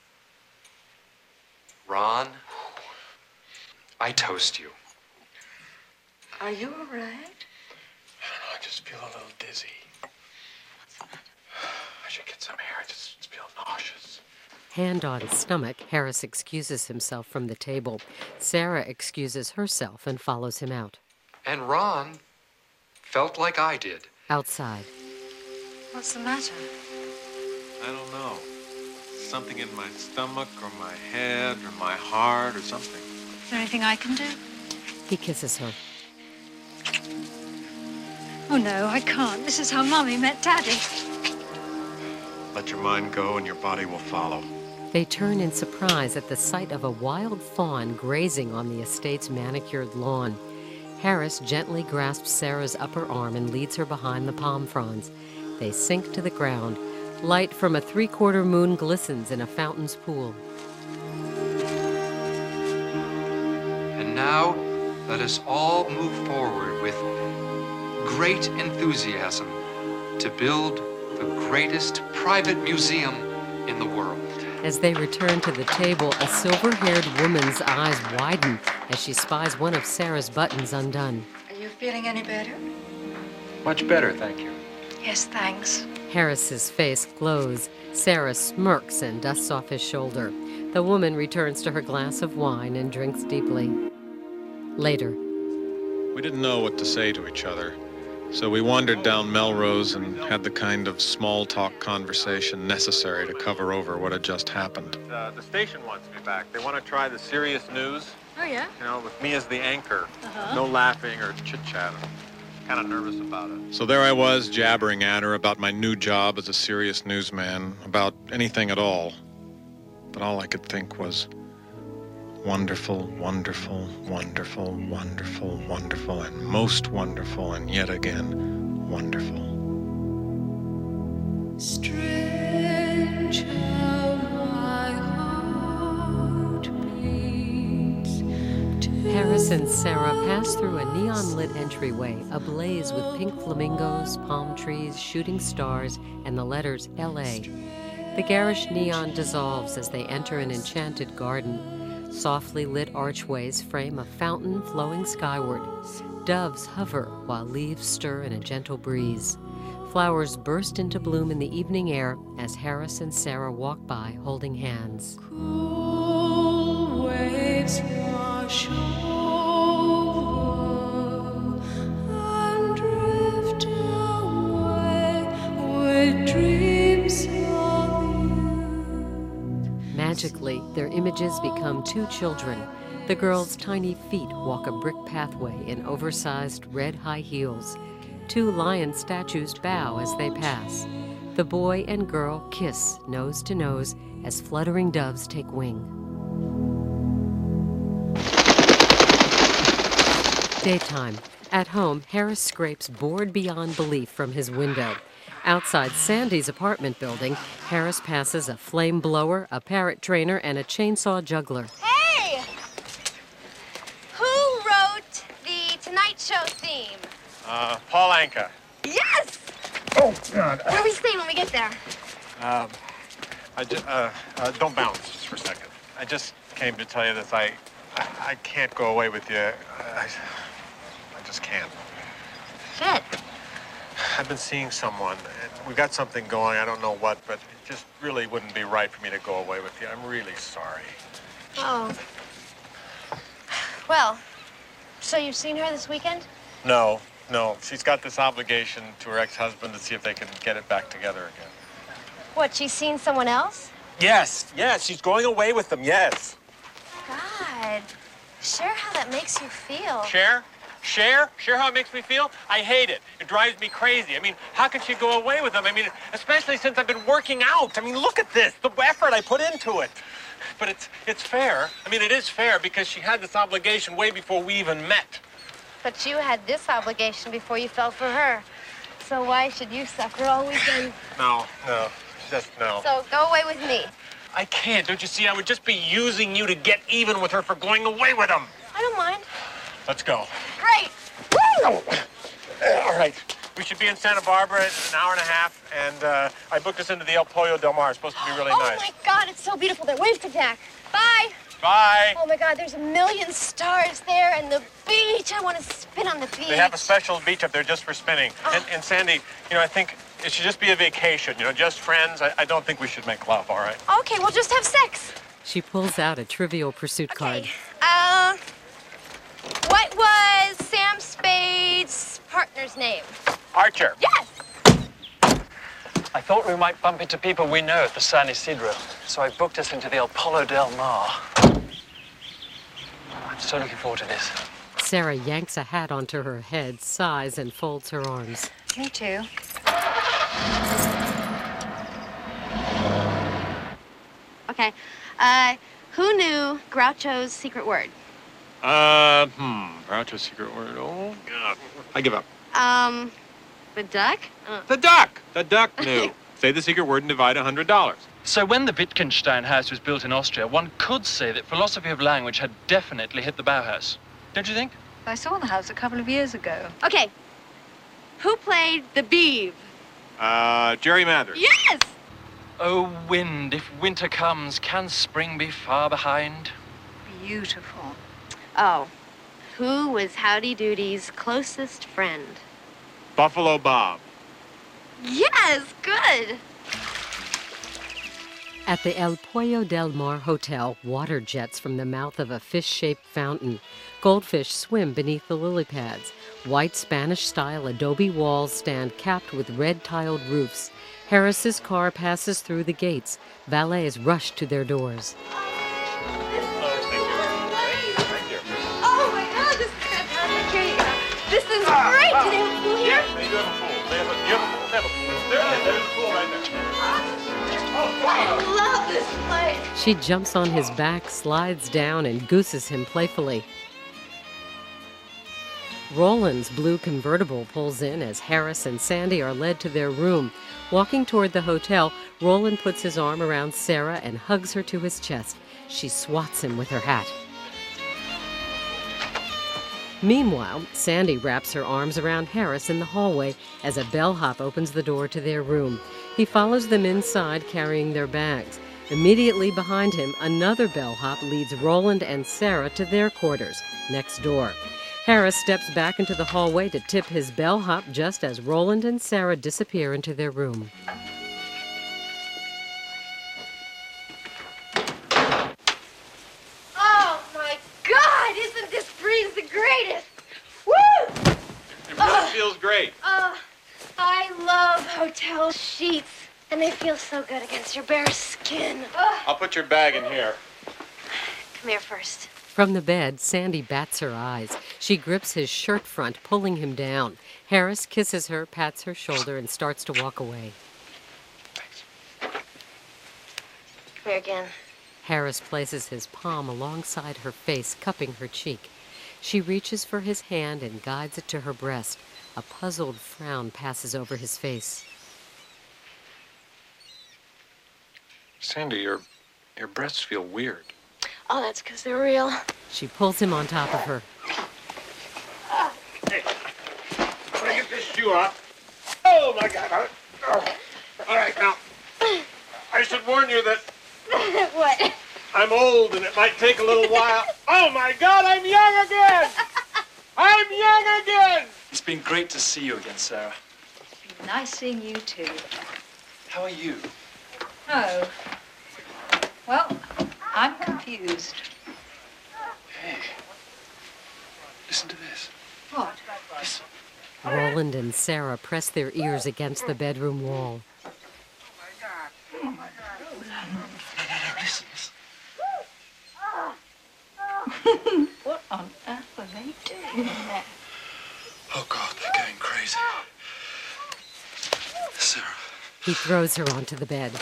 Ron, I toast you. Are you all right? I don't know, I just feel a little dizzy. I should get some air. I just feel nauseous. Hand on stomach, Harris excuses himself from the table. Sarah excuses herself and follows him out. And Ron felt like I did. Outside. What's the matter? I don't know. Something in my stomach or my head or my heart or something. Is there anything I can do? He kisses her. Oh, no, I can't. This is how Mummy met Daddy. Let your mind go and your body will follow. They turn in surprise at the sight of a wild fawn grazing on the estate's manicured lawn. Harris gently grasps Sarah's upper arm and leads her behind the palm fronds. They sink to the ground. Light from a three-quarter moon glistens in a fountain's pool. And now, let us all move forward with great enthusiasm to build the greatest private museum in the world. As they return to the table, a silver-haired woman's eyes widen as she spies one of Sarah's buttons undone. Are you feeling any better? Much better, thank you. Yes, thanks. Harris's face glows. Sarah smirks and dusts off his shoulder. The woman returns to her glass of wine and drinks deeply. Later. We didn't know what to say to each other, so we wandered down Melrose and had the kind of small-talk conversation necessary to cover over what had just happened. Uh, the station wants me back. They want to try the serious news. Oh, yeah? You know, with me as the anchor. Uh-huh. No laughing or chit-chat. Kind of nervous about it. So there I was, jabbering at her about my new job as a serious newsman, about anything at all. But all I could think was, wonderful, wonderful, wonderful, wonderful, wonderful, and most wonderful, and yet again, wonderful. Strange how my heart beats. Harris and Sarah pass through a neon-lit entryway, ablaze with pink flamingos, palm trees, shooting stars, and the letters L A. The garish neon dissolves as they enter an enchanted garden. Softly lit archways frame a fountain flowing skyward. Doves hover while leaves stir in a gentle breeze. Flowers burst into bloom in the evening air as Harris and Sarah walk by holding hands. Cool waves wash over and drift away with dreams of you. Magically, their images become two children. The girl's tiny feet walk a brick pathway in oversized red high heels. Two lion statues bow as they pass. The boy and girl kiss nose to nose as fluttering doves take wing. Daytime. At home, Harris scrapes bored beyond belief from his window. Outside Sandy's apartment building, Harris passes a flame blower, a parrot trainer, and a chainsaw juggler. Hey! Who wrote the Tonight Show theme? Uh, Paul Anka. Yes! Oh, God. Where are we staying when we get there? Um, I just, uh, uh, don't bounce just for a second. I just came to tell you this. I, I, I can't go away with you. I, I just can't. Shit. I've been seeing someone, and we've got something going. I don't know what, but it just really wouldn't be right for me to go away with you. I'm really sorry. Oh. Well, so you've seen her this weekend? No, no. She's got this obligation to her ex-husband to see if they can get it back together again. What, she's seen someone else? Yes, yes. She's going away with them, yes. God. Share how that makes you feel. Share? Share? Share how it makes me feel? I hate it. It drives me crazy. I mean, how can she go away with them? I mean, especially since I've been working out. I mean, look at this, the effort I put into it. But it's it's fair. I mean, it is fair because she had this obligation way before we even met. But you had this obligation before you fell for her. So why should you suffer all weekend? No, no, just no. So go away with me. I can't. Don't you see? I would just be using you to get even with her for going away with him. I don't mind. Let's go. Great. Woo! All right. We should be in Santa Barbara in an hour and a half, and uh, I booked us into the El Pollo Del Mar. It's supposed to be really oh nice. Oh, my God, it's so beautiful there. Wave to Dak. Bye. Bye. Oh, my God, there's a million stars there, and the beach. I want to spin on the beach. They have a special beach up there just for spinning. Oh. And, and Sandy, you know, I think it should just be a vacation, you know, just friends. I, I don't think we should make love, all right? Okay, we'll just have sex. She pulls out a Trivial Pursuit okay. card. Uh, what was Sam Spade's partner's name? Archer. Yes! I thought we might bump into people we know at the San Isidro, so I booked us into the El Pollo Del Mar. I'm so looking forward to this. Sarah yanks a hat onto her head, sighs, and folds her arms. Me too. Okay. Uh, who knew Groucho's secret word? Uh, hmm. Groucho's secret word. Oh, God. I give up. Um, the duck? Uh. The duck! The duck knew. Say the secret word and divide one hundred dollars. So when the Wittgenstein house was built in Austria, one could say that philosophy of language had definitely hit the Bauhaus. Don't you think? I saw the house a couple of years ago. Okay. Who played the Beeve? Uh, Jerry Mathers. Yes! Oh, wind, if winter comes, can spring be far behind? Beautiful. Oh. Who was Howdy Doody's closest friend? Buffalo Bob. Yes, good. At the El Pollo Del Mar Hotel, water jets from the mouth of a fish-shaped fountain. Goldfish swim beneath the lily pads. White Spanish-style adobe walls stand capped with red-tiled roofs. Harris's car passes through the gates. Valets rush to their doors. Oh my God, this is fantastic. Here you go. This is great. Do they have a pool here? Yeah, they do have a pool. They have a, you have a pool? They have a pool. There it is. There's a pool right there. Oh, wow. I love this place. She jumps on his back, slides down, and gooses him playfully. Roland's blue convertible pulls in as Harris and Sandy are led to their room. Walking toward the hotel, Roland puts his arm around Sarah and hugs her to his chest. She swats him with her hat. Meanwhile, Sandy wraps her arms around Harris in the hallway as a bellhop opens the door to their room. He follows them inside, carrying their bags. Immediately behind him, another bellhop leads Roland and Sarah to their quarters, next door. Harris steps back into the hallway to tip his bellhop just as Roland and Sarah disappear into their room. Oh my God, isn't this breeze the greatest? Woo! It really feels great. Uh, I love hotel sheets, and they feel so good against your bare skin. Uh, I'll put your bag in here. come here first. From the bed, Sandy bats her eyes. She grips his shirt front, pulling him down. Harris kisses her, pats her shoulder, and starts to walk away. Come here again. Harris places his palm alongside her face, cupping her cheek. She reaches for his hand and guides it to her breast. A puzzled frown passes over his face. Sandy, your, your breasts feel weird. Oh, that's because they're real. She pulls him on top of her. Hey, I'm gonna get this shoe off. Oh, my God. Oh. All right, now, I should warn you that What? I'm old and it might take a little while. Oh, my God, I'm young again! I'm young again! It's been great to see you again, Sarah. Nice seeing you too. How are you? Oh. Well, I'm confused. Hey, listen to this. What? Listen. Roland and Sarah press their ears against the bedroom wall. No, no, no, listen, listen. What on earth are they doing there? Oh, God, they're going crazy. Sarah. He throws her onto the bed.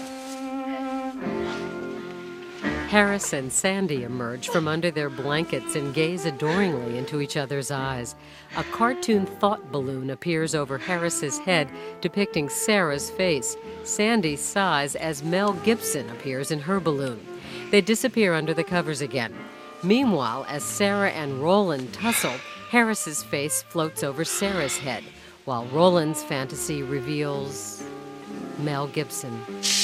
Harris and Sandy emerge from under their blankets and gaze adoringly into each other's eyes. A cartoon thought balloon appears over Harris's head, depicting Sarah's face. Sandy sighs as Mel Gibson appears in her balloon. They disappear under the covers again. Meanwhile, as Sarah and Roland tussle, Harris's face floats over Sarah's head, while Roland's fantasy reveals Mel Gibson.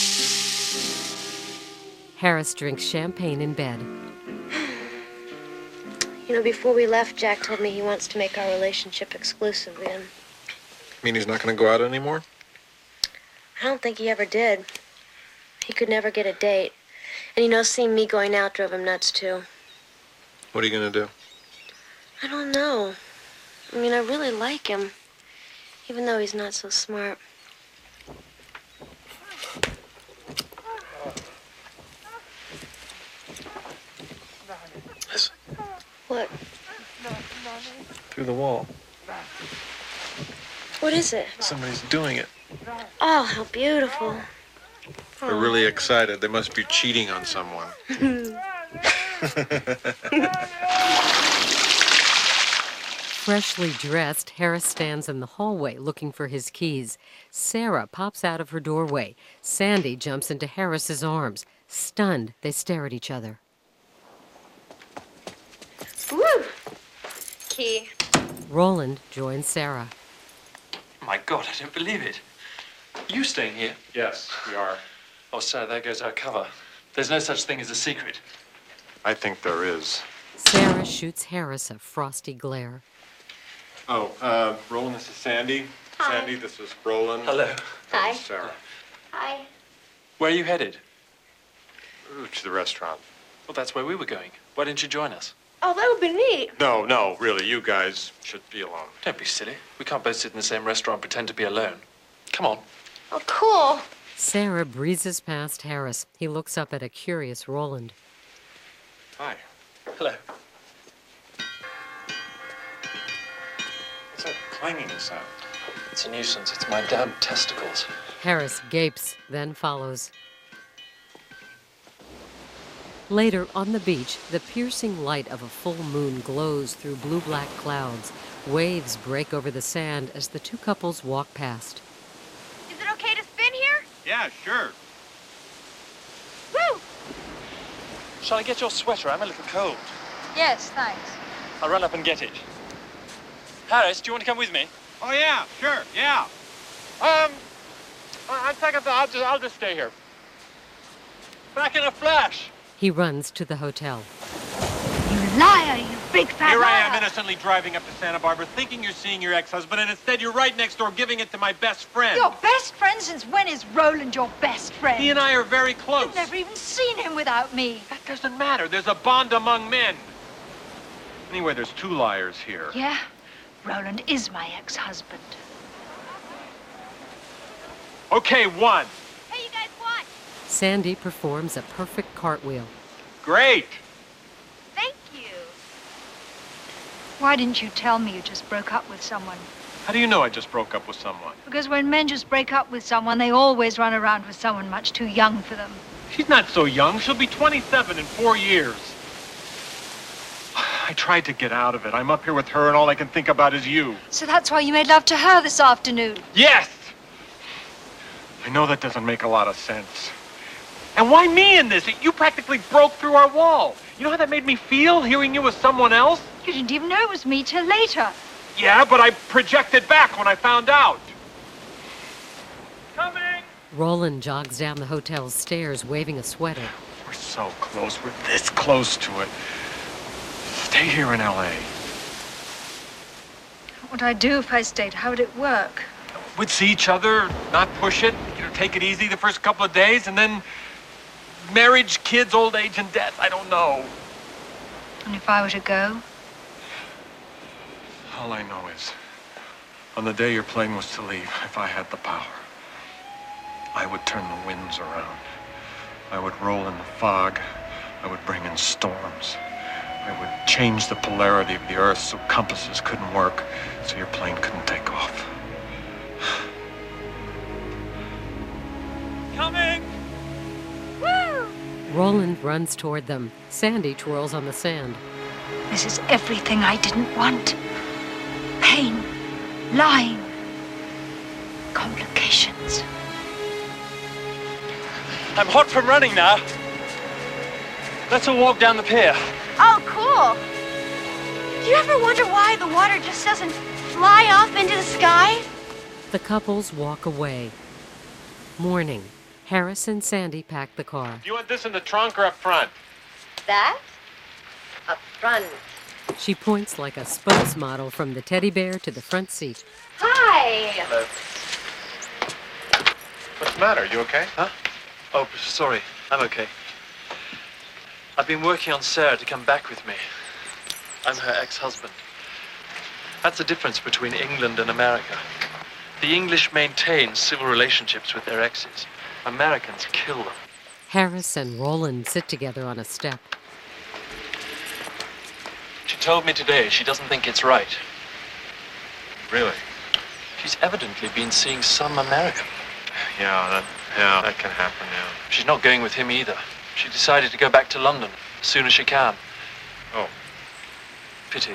Harris drinks champagne in bed. You know, before we left, Jack told me he wants to make our relationship exclusive again. Mean he's not going to go out anymore? I don't think he ever did. He could never get a date. And you know, seeing me going out drove him nuts, too. What are you going to do? I don't know. I mean, I really like him, even though he's not so smart. Listen. What? Through the wall. What is it? Somebody's doing it. Oh, how beautiful. They're really excited. They must be cheating on someone. Freshly dressed, Harris stands in the hallway looking for his keys. Sarah pops out of her doorway. Sandy jumps into Harris's arms. Stunned, they stare at each other. Woo! Key. Roland joins Sarah. My God, I don't believe it. You staying here? Yes, we are. Oh, Sarah, there goes our cover. There's no such thing as a secret. I think there is. Sarah shoots Harris a frosty glare. Oh, uh, Roland, this is Sandy. Hi. Sandy, this is Roland. Hello. Hi. Sarah. Hi. Where are you headed? Ooh, to the restaurant. Well, that's where we were going. Why didn't you join us? Oh, that would be neat. No, no, really, you guys should be alone. Don't be silly. We can't both sit in the same restaurant and pretend to be alone. Come on. Oh, cool. Sarah breezes past Harris. He looks up at a curious Roland. Hi. Hello. What's that clanging sound? It's a nuisance. It's my damn testicles. Harris gapes, then follows. Later, on the beach, the piercing light of a full moon glows through blue-black clouds. Waves break over the sand as the two couples walk past. Is it okay to spin here? Yeah, sure. Woo! Shall I get your sweater? I'm a little cold. Yes, thanks. I'll run up and get it. Harris, do you want to come with me? Oh, yeah, sure, yeah. Um, on second thought, I'll just, I'll just stay here. Back in a flash. He runs to the hotel. You liar, you big fat Here I liar. am innocently driving up to Santa Barbara thinking you're seeing your ex-husband, and instead you're right next door giving it to my best friend. Your best friend? Since when is Roland your best friend? He and I are very close. You've never even seen him without me. That doesn't matter. There's a bond among men. Anyway, there's two liars here. Yeah? Roland is my ex-husband. Okay, one. Hey, you guys watch. Sandy performs a perfect cartwheel. Great. Thank you. Why didn't you tell me you just broke up with someone? How do you know I just broke up with someone? Because when men just break up with someone, they always run around with someone much too young for them. She's not so young. She'll be twenty-seven in four years. I tried to get out of it. I'm up here with her, and all I can think about is you. So that's why you made love to her this afternoon? Yes! I know that doesn't make a lot of sense. And why me in this? You practically broke through our wall. You know how that made me feel, hearing you with someone else? You didn't even know it was me till later. Yeah, but I projected back when I found out. Coming! Roland jogs down the hotel's stairs, waving a sweater. We're so close. We're this close to it. Stay here in L A. What would I do if I stayed? How would it work? We'd see each other, not push it, you know, take it easy the first couple of days, and then marriage, kids, old age, and death. I don't know. And if I were to go? All I know is, on the day your plane was to leave, if I had the power, I would turn the winds around. I would roll in the fog. I would bring in storms. I would change the polarity of the Earth so compasses couldn't work, so your plane couldn't take off. Coming! Woo! Roland runs toward them. Sandy twirls on the sand. This is everything I didn't want. Pain, lying, complications. I'm hot from running now. Let's all walk down the pier. Oh, cool. Do you ever wonder why the water just doesn't fly off into the sky? The couples walk away. Morning. Harris and Sandy pack the car. Do you want this in the trunk or up front? That? Up front. She points like a spokesmodel from the teddy bear to the front seat. Hi. Hello. What's the matter? You okay? Huh? Oh, sorry. I'm okay. I've been working on Sarah to come back with me. I'm her ex-husband. That's the difference between England and America. The English maintain civil relationships with their exes. Americans kill them. Harris and Roland sit together on a step. She told me today she doesn't think it's right. Really? She's evidently been seeing some American. Yeah, that, yeah, that can happen, yeah. She's not going with him either. She decided to go back to London as soon as she can. Oh. Pity.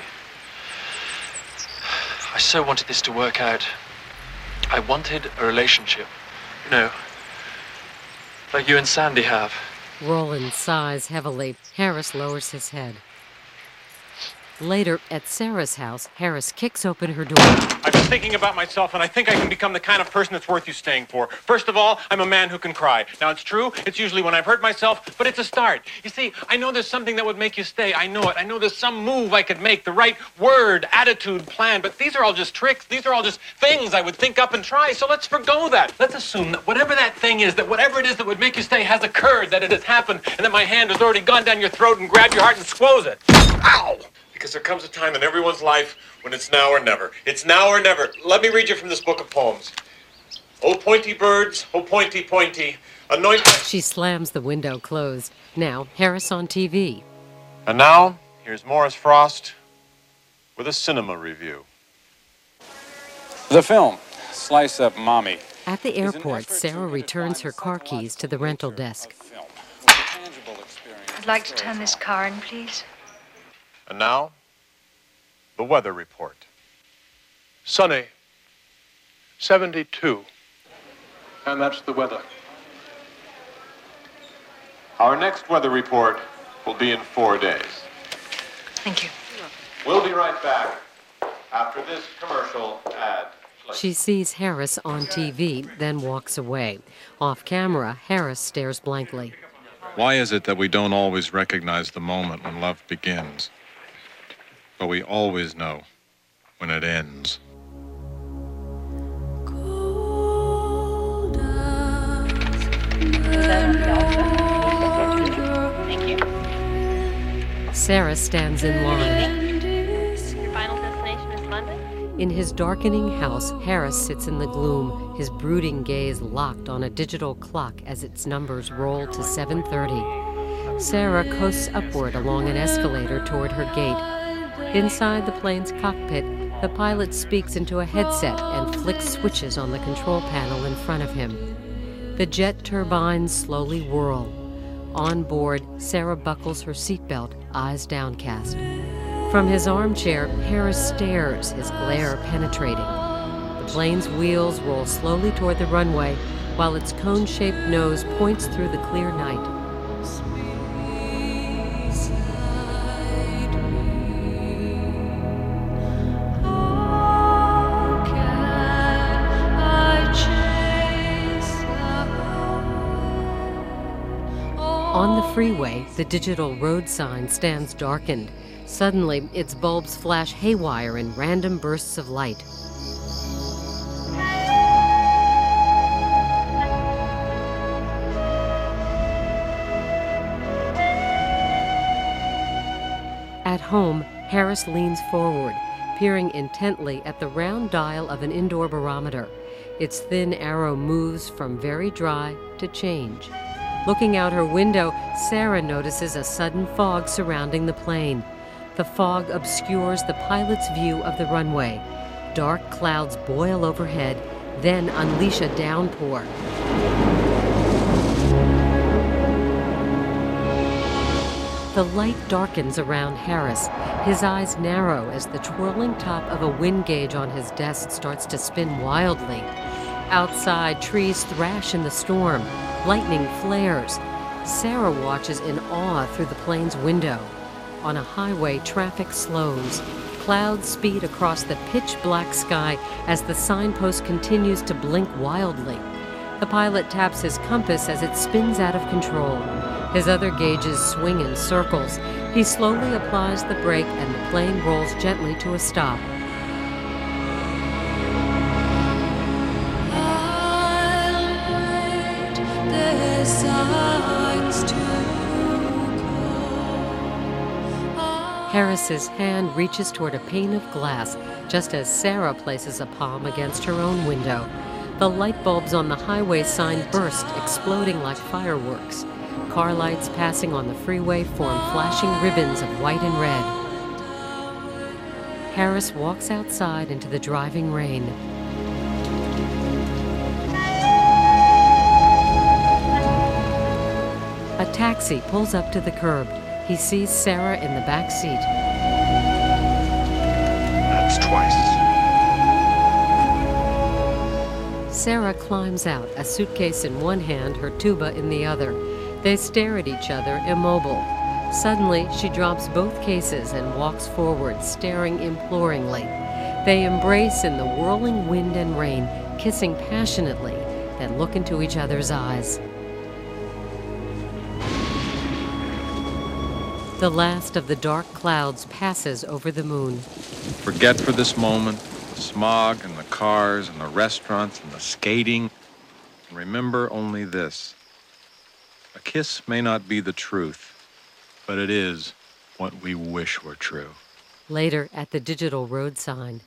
I so wanted this to work out. I wanted a relationship. You know, like you and Sandy have. Roland sighs heavily. Harris lowers his head. Later, at Sarah's house, Harris kicks open her door. I've been thinking about myself, and I think I can become the kind of person that's worth you staying for. First of all, I'm a man who can cry. Now, it's true, it's usually when I've hurt myself, but it's a start. You see, I know there's something that would make you stay. I know it. I know there's some move I could make, the right word, attitude, plan, but these are all just tricks. These are all just things I would think up and try, so let's forgo that. Let's assume that whatever that thing is, that whatever it is that would make you stay has occurred, that it has happened, and that my hand has already gone down your throat and grabbed your heart and squoze it. Ow! Because there comes a time in everyone's life when it's now or never. It's now or never. Let me read you from this book of poems. Oh, pointy birds, oh, pointy, pointy, anoint my... She slams the window closed. Now, Harris on T V. And now, here's Morris Frost with a cinema review. The film, Slice Up Mommy. At the airport, Sarah returns her car keys to the rental desk. I'd like to turn this car in, please. And now, the weather report. Sunny, seventy-two. And that's the weather. Our next weather report will be in four days. Thank you. We'll be right back after this commercial ad. She sees Harris on T V, then walks away. Off camera, Harris stares blankly. Why is it that we don't always recognize the moment when love begins? But we always know when it ends. Thank you. Sarah stands in line. Your final destination is London? In his darkening house, Harris sits in the gloom, his brooding gaze locked on a digital clock as its numbers roll to seven thirty. Sarah coasts upward along an escalator toward her gate. Inside the plane's cockpit, the pilot speaks into a headset and flicks switches on the control panel in front of him. The jet turbines slowly whirl. On board, Sarah buckles her seatbelt, eyes downcast. From his armchair, Harris stares, his glare penetrating. The plane's wheels roll slowly toward the runway, while its cone-shaped nose points through the clear night. On the freeway, the digital road sign stands darkened. Suddenly, its bulbs flash haywire in random bursts of light. At home, Harris leans forward, peering intently at the round dial of an indoor barometer. Its thin arrow moves from very dry to change. Looking out her window, Sarah notices a sudden fog surrounding the plane. The fog obscures the pilot's view of the runway. Dark clouds boil overhead, then unleash a downpour. The light darkens around Harris. His eyes narrow as the twirling top of a wind gauge on his desk starts to spin wildly. Outside, trees thrash in the storm. Lightning flares. Sarah watches in awe through the plane's window. On a highway, traffic slows. Clouds speed across the pitch-black sky as the signpost continues to blink wildly. The pilot taps his compass as it spins out of control. His other gauges swing in circles. He slowly applies the brake and the plane rolls gently to a stop. Harris's hand reaches toward a pane of glass, just as Sarah places a palm against her own window. The light bulbs on the highway sign burst, exploding like fireworks. Car lights passing on the freeway form flashing ribbons of white and red. Harris walks outside into the driving rain. A taxi pulls up to the curb. He sees Sarah in the back seat. That's twice. Sarah climbs out, a suitcase in one hand, her tuba in the other. They stare at each other, immobile. Suddenly, she drops both cases and walks forward, staring imploringly. They embrace in the whirling wind and rain, kissing passionately, then look into each other's eyes. The last of the dark clouds passes over the moon. Forget for this moment the smog and the cars and the restaurants and the skating. And remember only this. A kiss may not be the truth, but it is what we wish were true. Later, at the digital road sign.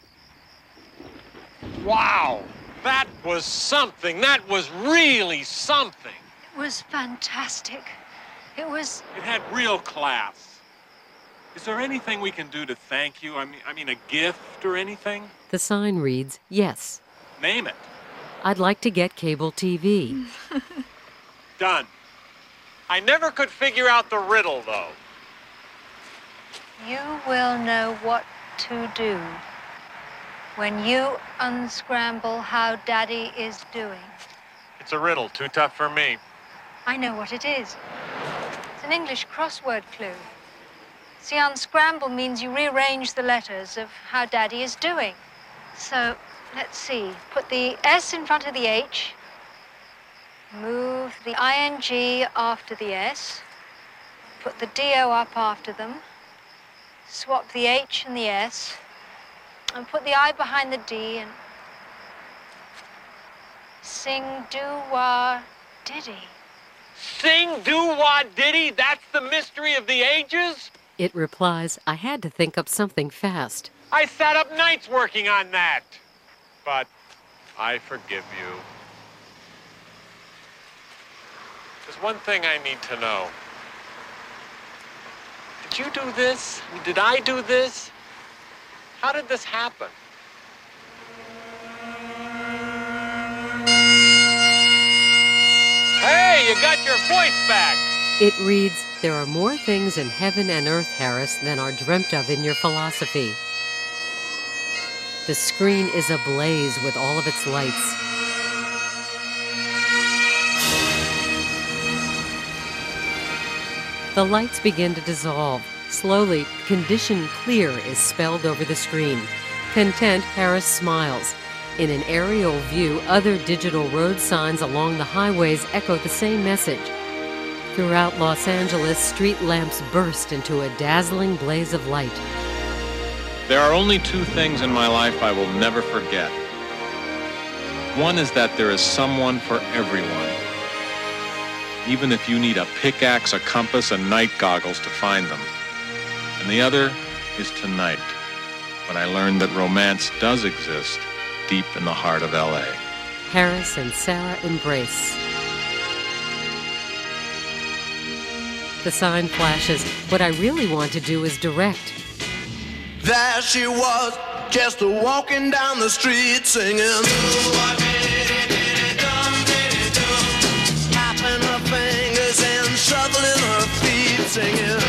Wow! That was something. That was really something. It was fantastic. It was... It had real class. Is there anything we can do to thank you? I mean, I mean, a gift or anything? The sign reads, yes. Name it. I'd like to get cable T V. Done. I never could figure out the riddle, though. You will know what to do when you unscramble how Daddy is doing. It's a riddle, too tough for me. I know what it is. It's an English crossword clue. See, unscramble means you rearrange the letters of how Daddy is doing. So, let's see. Put the S in front of the H. Move the I N G after the S. Put the D O up after them. Swap the H and the S. And put the I behind the D and... Sing, do, wah, diddy. Sing, do, wah, diddy? That's the mystery of the ages? It replies, I had to think up something fast. I sat up nights working on that. But I forgive you. There's one thing I need to know. Did you do this? Did I do this? How did this happen? Hey, you got your voice back! It reads, there are more things in heaven and earth, Harris, than are dreamt of in your philosophy. The screen is ablaze with all of its lights. The lights begin to dissolve. Slowly, Condition Clear is spelled over the screen. Content, Harris smiles. In an aerial view, other digital road signs along the highways echo the same message. Throughout Los Angeles, street lamps burst into a dazzling blaze of light. There are only two things in my life I will never forget. One is that there is someone for everyone. Even if you need a pickaxe, a compass, and night goggles to find them. And the other is tonight, when I learned that romance does exist deep in the heart of L A. Harris and Sarah embrace. The sign flashes. What I really want to do is direct. There she was, just walking down the street singing. Tapping her fingers and shuffling her feet singing.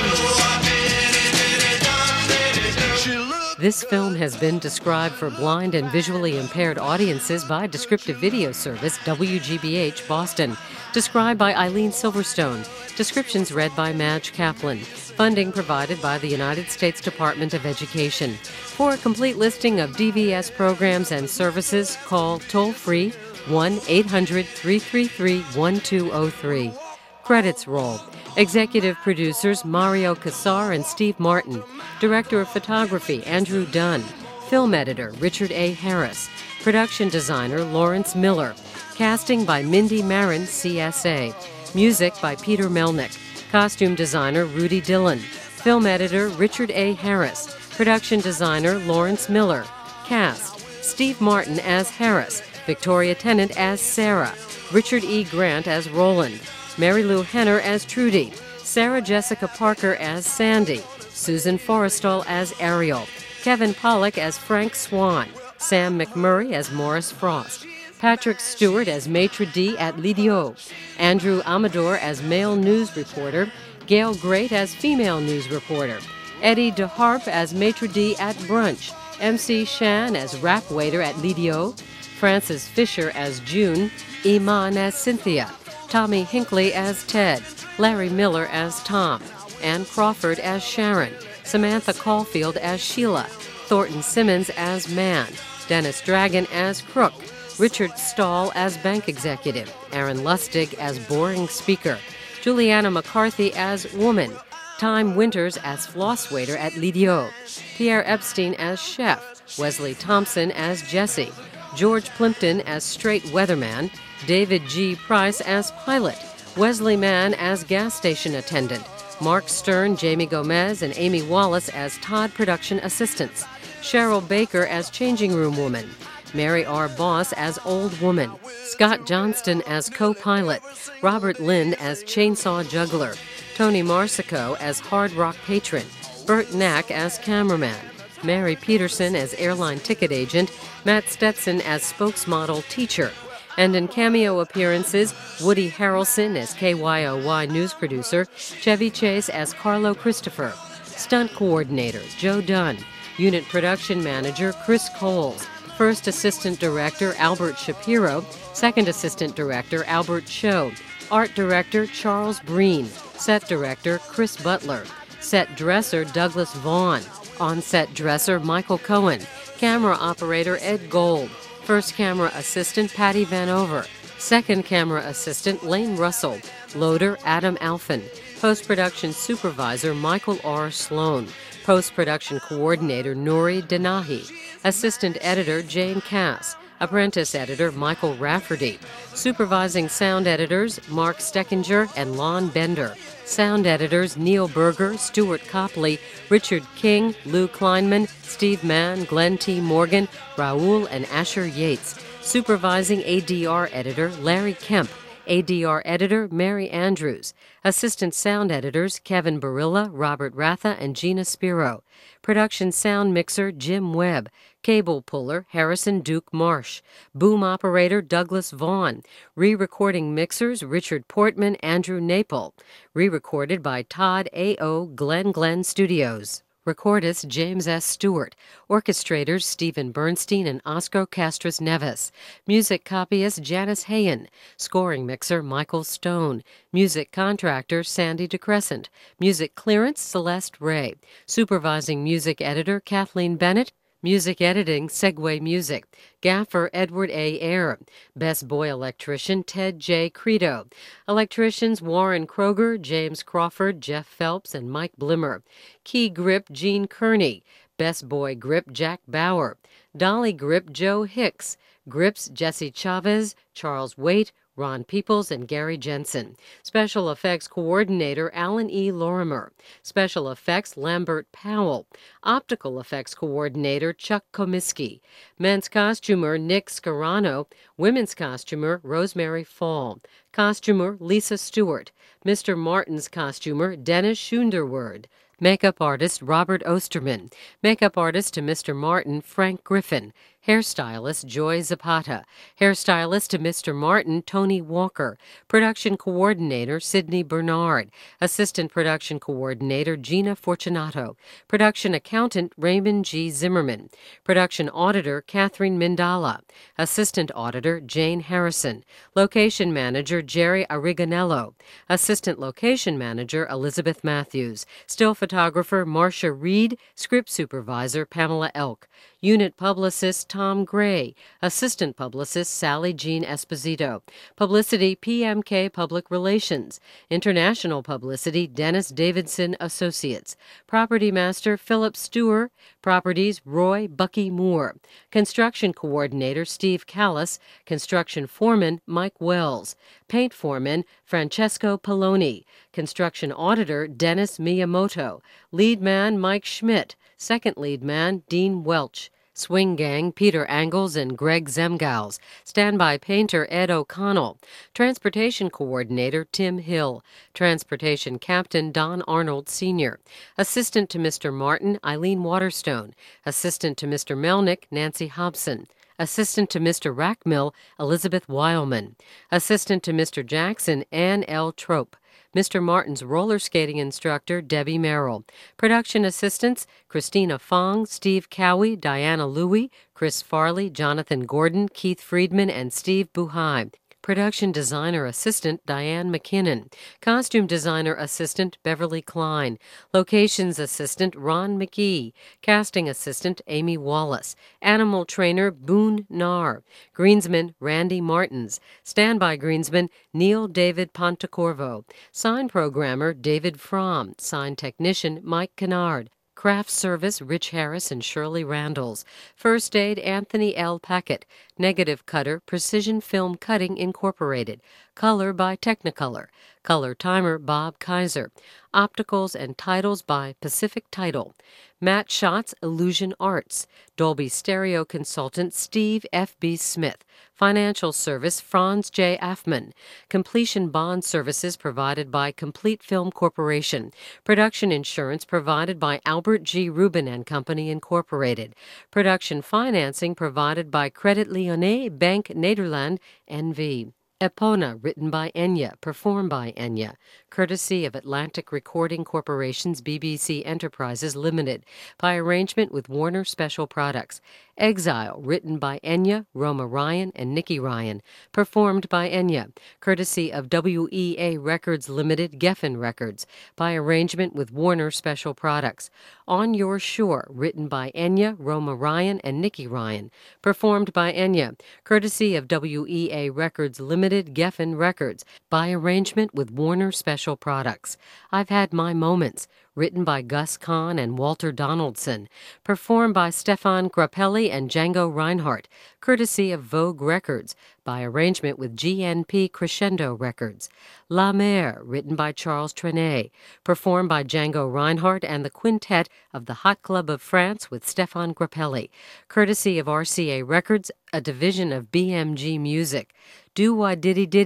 This film has been described for blind and visually impaired audiences by descriptive video service W G B H Boston. Described by Eileen Silverstone. Descriptions read by Madge Kaplan. Funding provided by the United States Department of Education. For a complete listing of D V S programs and services, call toll-free one eight hundred, three three three, one two zero three. Credits roll. Executive producers Mario Casar and Steve Martin. Director of Photography Andrew Dunn. Film editor Richard A. Harris. Production designer Lawrence Miller. Casting by Mindy Marin, C S A. Music by Peter Melnick. Costume designer Rudy Dillon. Film editor Richard A. Harris. Production designer Lawrence Miller. Cast: Steve Martin as Harris. Victoria Tennant as Sarah. Richard E. Grant as Roland. Mary Lou Henner as Trudy. Sarah Jessica Parker as Sandy. Susan Forrestal as Ariel. Kevin Pollak as Frank Swan. Sam McMurray as Morris Frost. Patrick Stewart as Maitre d' at L'Idiot. Andrew Amador as male news reporter. Gail Great as female news reporter. Eddie DeHarp as Maitre d' at Brunch. M C Shan as rap waiter at L'Idiot. Frances Fisher as June. Iman as Cynthia. Tommy Hinckley as Ted. Larry Miller as Tom. Ann Crawford as Sharon. Samantha Caulfield as Sheila. Thornton Simmons as Man. Dennis Dragon as Crook. Richard Stahl as bank executive. Aaron Lustig as boring speaker. Juliana McCarthy as woman. Time Winters as floss waiter at L'Idiot. Pierre Epstein as chef. Wesley Thompson as Jesse. George Plimpton as straight weatherman. David G. Price as pilot. Wesley Mann as gas station attendant. Mark Stern, Jamie Gomez, and Amy Wallace as Todd production assistants. Cheryl Baker as changing room woman. Mary R. Boss as old woman. Scott Johnston as co-pilot. Robert Lynn as chainsaw juggler. Tony Marsico as hard rock patron. Bert Knack as cameraman. Mary Peterson as airline ticket agent. Matt Stetson as spokesmodel teacher. And in cameo appearances, Woody Harrelson as K Y O Y news producer. Chevy Chase as Carlo Christopher. Stunt coordinator Joe Dunn. Unit production manager Chris Coles. First Assistant Director Albert Shapiro, Second Assistant Director Albert Cho, Art Director Charles Breen, Set Director Chris Butler, Set Dresser Douglas Vaughn, On-Set Dresser Michael Cohen, Camera Operator Ed Gold, First Camera Assistant Patty Vanover, Second Camera Assistant Lane Russell, Loader Adam Alphin, Post-Production Supervisor Michael R. Sloan, Post-Production Coordinator Nuri Denahi, Assistant Editor Jane Cass, Apprentice Editor Michael Rafferty, Supervising Sound Editors Mark Steckinger and Lon Bender, Sound Editors Neil Berger, Stuart Copley, Richard King, Lou Kleinman, Steve Mann, Glenn T. Morgan, Raoul and Asher Yates, Supervising A D R Editor Larry Kemp, A D R Editor Mary Andrews, Assistant Sound Editors Kevin Barilla, Robert Ratha, and Gina Spiro, Production Sound Mixer Jim Webb, Cable Puller Harrison Duke Marsh, Boom Operator Douglas Vaughn, Re-Recording Mixers Richard Portman, Andrew Naple, Re-Recorded by Todd A O Glen Glen Studios. Recordist James S. Stewart. Orchestrators Stephen Bernstein and Oscar Castras Neves. Music copyist Janice Hayen. Scoring mixer Michael Stone. Music contractor Sandy DeCrescent. Music clearance Celeste Ray. Supervising music editor Kathleen Bennett. Music editing, Segway Music. Gaffer, Edward A. Eyre. Best Boy Electrician, Ted J. Credo. Electricians, Warren Kroger, James Crawford, Jeff Phelps, and Mike Blimmer. Key Grip, Gene Kearney. Best Boy Grip, Jack Bauer. Dolly Grip, Joe Hicks. Grips, Jesse Chavez, Charles Waite, Ron Peoples, and Gary Jensen. Special Effects Coordinator Alan E. Lorimer. Special Effects Lambert Powell. Optical Effects Coordinator Chuck Komisky. Men's Costumer Nick Scarano. Women's Costumer Rosemary Fall. Costumer Lisa Stewart. Mister Martin's Costumer Dennis Schunderword. Makeup Artist Robert Osterman. Makeup Artist to Mister Martin Frank Griffin. Hairstylist Joy Zapata. Hairstylist to Mister Martin Tony Walker. Production Coordinator Sidney Bernard. Assistant Production Coordinator Gina Fortunato. Production Accountant Raymond G. Zimmerman. Production Auditor Catherine Mindala. Assistant Auditor Jane Harrison. Location Manager Jerry Ariganello. Assistant Location Manager Elizabeth Matthews. Still Photographer Marcia Reed. Script Supervisor Pamela Elk. Unit Publicist Tom Gray. Assistant Publicist Sally Jean Esposito. Publicity P M K Public Relations. International Publicity Dennis Davidson Associates. Property Master Philip Stewart. Properties Roy Bucky Moore. Construction Coordinator Steve Callis. Construction Foreman Mike Wells. Paint Foreman Francesco Poloni. Construction Auditor Dennis Miyamoto. Lead Man Mike Schmidt. Second lead man Dean Welch. Swing Gang Peter Angles and Greg Zemgals. Standby Painter Ed O'Connell. Transportation Coordinator Tim Hill. Transportation Captain Don Arnold Senior Assistant to Mister Martin Eileen Waterstone. Assistant to Mister Melnick Nancy Hobson. Assistant to Mister Rackmill Elizabeth Weilman. Assistant to Mister Jackson Ann L. Trope. Mister Martin's roller skating instructor, Debbie Merrill. Production assistants, Christina Fong, Steve Cowie, Diana Louie, Chris Farley, Jonathan Gordon, Keith Friedman, and Steve Buhai. Production designer assistant, Diane McKinnon. Costume designer assistant, Beverly Klein. Locations assistant, Ron McGee. Casting assistant, Amy Wallace. Animal trainer, Boone Nar. Greensman, Randy Martins. Standby greensman, Neil David Pontecorvo. Sign programmer, David Fromm. Sign technician, Mike Kennard. Craft Service, Rich Harris and Shirley Randalls. First Aid, Anthony L. Packett. Negative Cutter, Precision Film Cutting Incorporated. Color by Technicolor. Color Timer, Bob Kaiser. Opticals and Titles by Pacific Title. Matte Shots, Illusion Arts. Dolby Stereo Consultant, Steve F B. Smith. Financial Service, Franz J. Affman. Completion Bond Services provided by Complete Film Corporation. Production Insurance provided by Albert G. Rubin and Company, Incorporated. Production Financing provided by Credit Lyonnais Bank Nederland N V. Epona, written by Enya, performed by Enya, courtesy of Atlantic Recording Corporation's B B C Enterprises Limited, by arrangement with Warner Special Products. Exile, written by Enya, Roma Ryan, and Nikki Ryan, performed by Enya, courtesy of W E A Records Limited, Geffen Records, by arrangement with Warner Special Products. On Your Shore, written by Enya, Roma Ryan, and Nikki Ryan, performed by Enya, courtesy of W E A Records Limited, Geffen Records, by arrangement with Warner Special Products. I've Had My Moments, written by Gus Kahn and Walter Donaldson, performed by Stefan Grappelli and Django Reinhardt, courtesy of Vogue Records, by arrangement with G N P Crescendo Records. La Mer, written by Charles Trenet, performed by Django Reinhardt and the Quintet of the Hot Club of France with Stefan Grappelli, courtesy of R C A Records, a division of B M G Music. Do Why Diddy Diddy,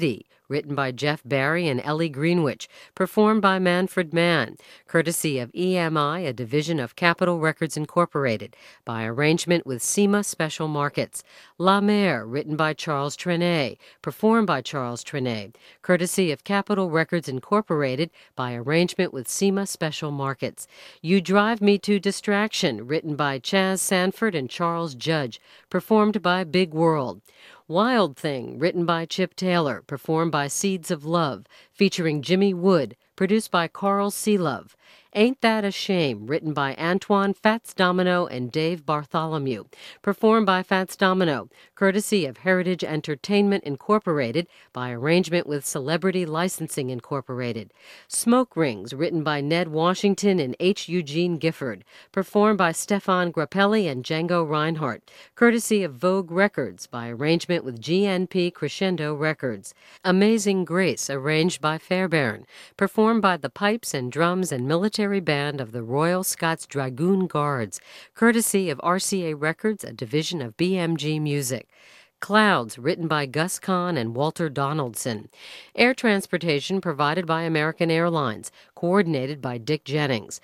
written by Jeff Barry and Ellie Greenwich, performed by Manfred Mann, courtesy of E M I, a division of Capitol Records Incorporated, by arrangement with SEMA Special Markets. La Mer, written by Charles Trenet, performed by Charles Trenet, courtesy of Capitol Records Incorporated, by arrangement with SEMA Special Markets. You Drive Me to Distraction, written by Chaz Sanford and Charles Judge, performed by Big World. Wild Thing, written by Chip Taylor, performed by Seeds of Love, featuring Jimmy Wood, produced by Carl Seelove. Ain't That a Shame, written by Antoine Fats Domino and Dave Bartholomew, performed by Fats Domino, courtesy of Heritage Entertainment Incorporated, by arrangement with Celebrity Licensing Incorporated. Smoke Rings, written by Ned Washington and H. Eugene Gifford, performed by Stefan Grappelli and Django Reinhardt, courtesy of Vogue Records, by arrangement with G N P Crescendo Records. Amazing Grace, arranged by Fairbairn, performed by the pipes and drums and military band of the Royal Scots Dragoon Guards, courtesy of R C A Records, a division of B M G Music. Clouds, written by Gus Kahn and Walter Donaldson. Air transportation provided by American Airlines, coordinated by Dick Jennings.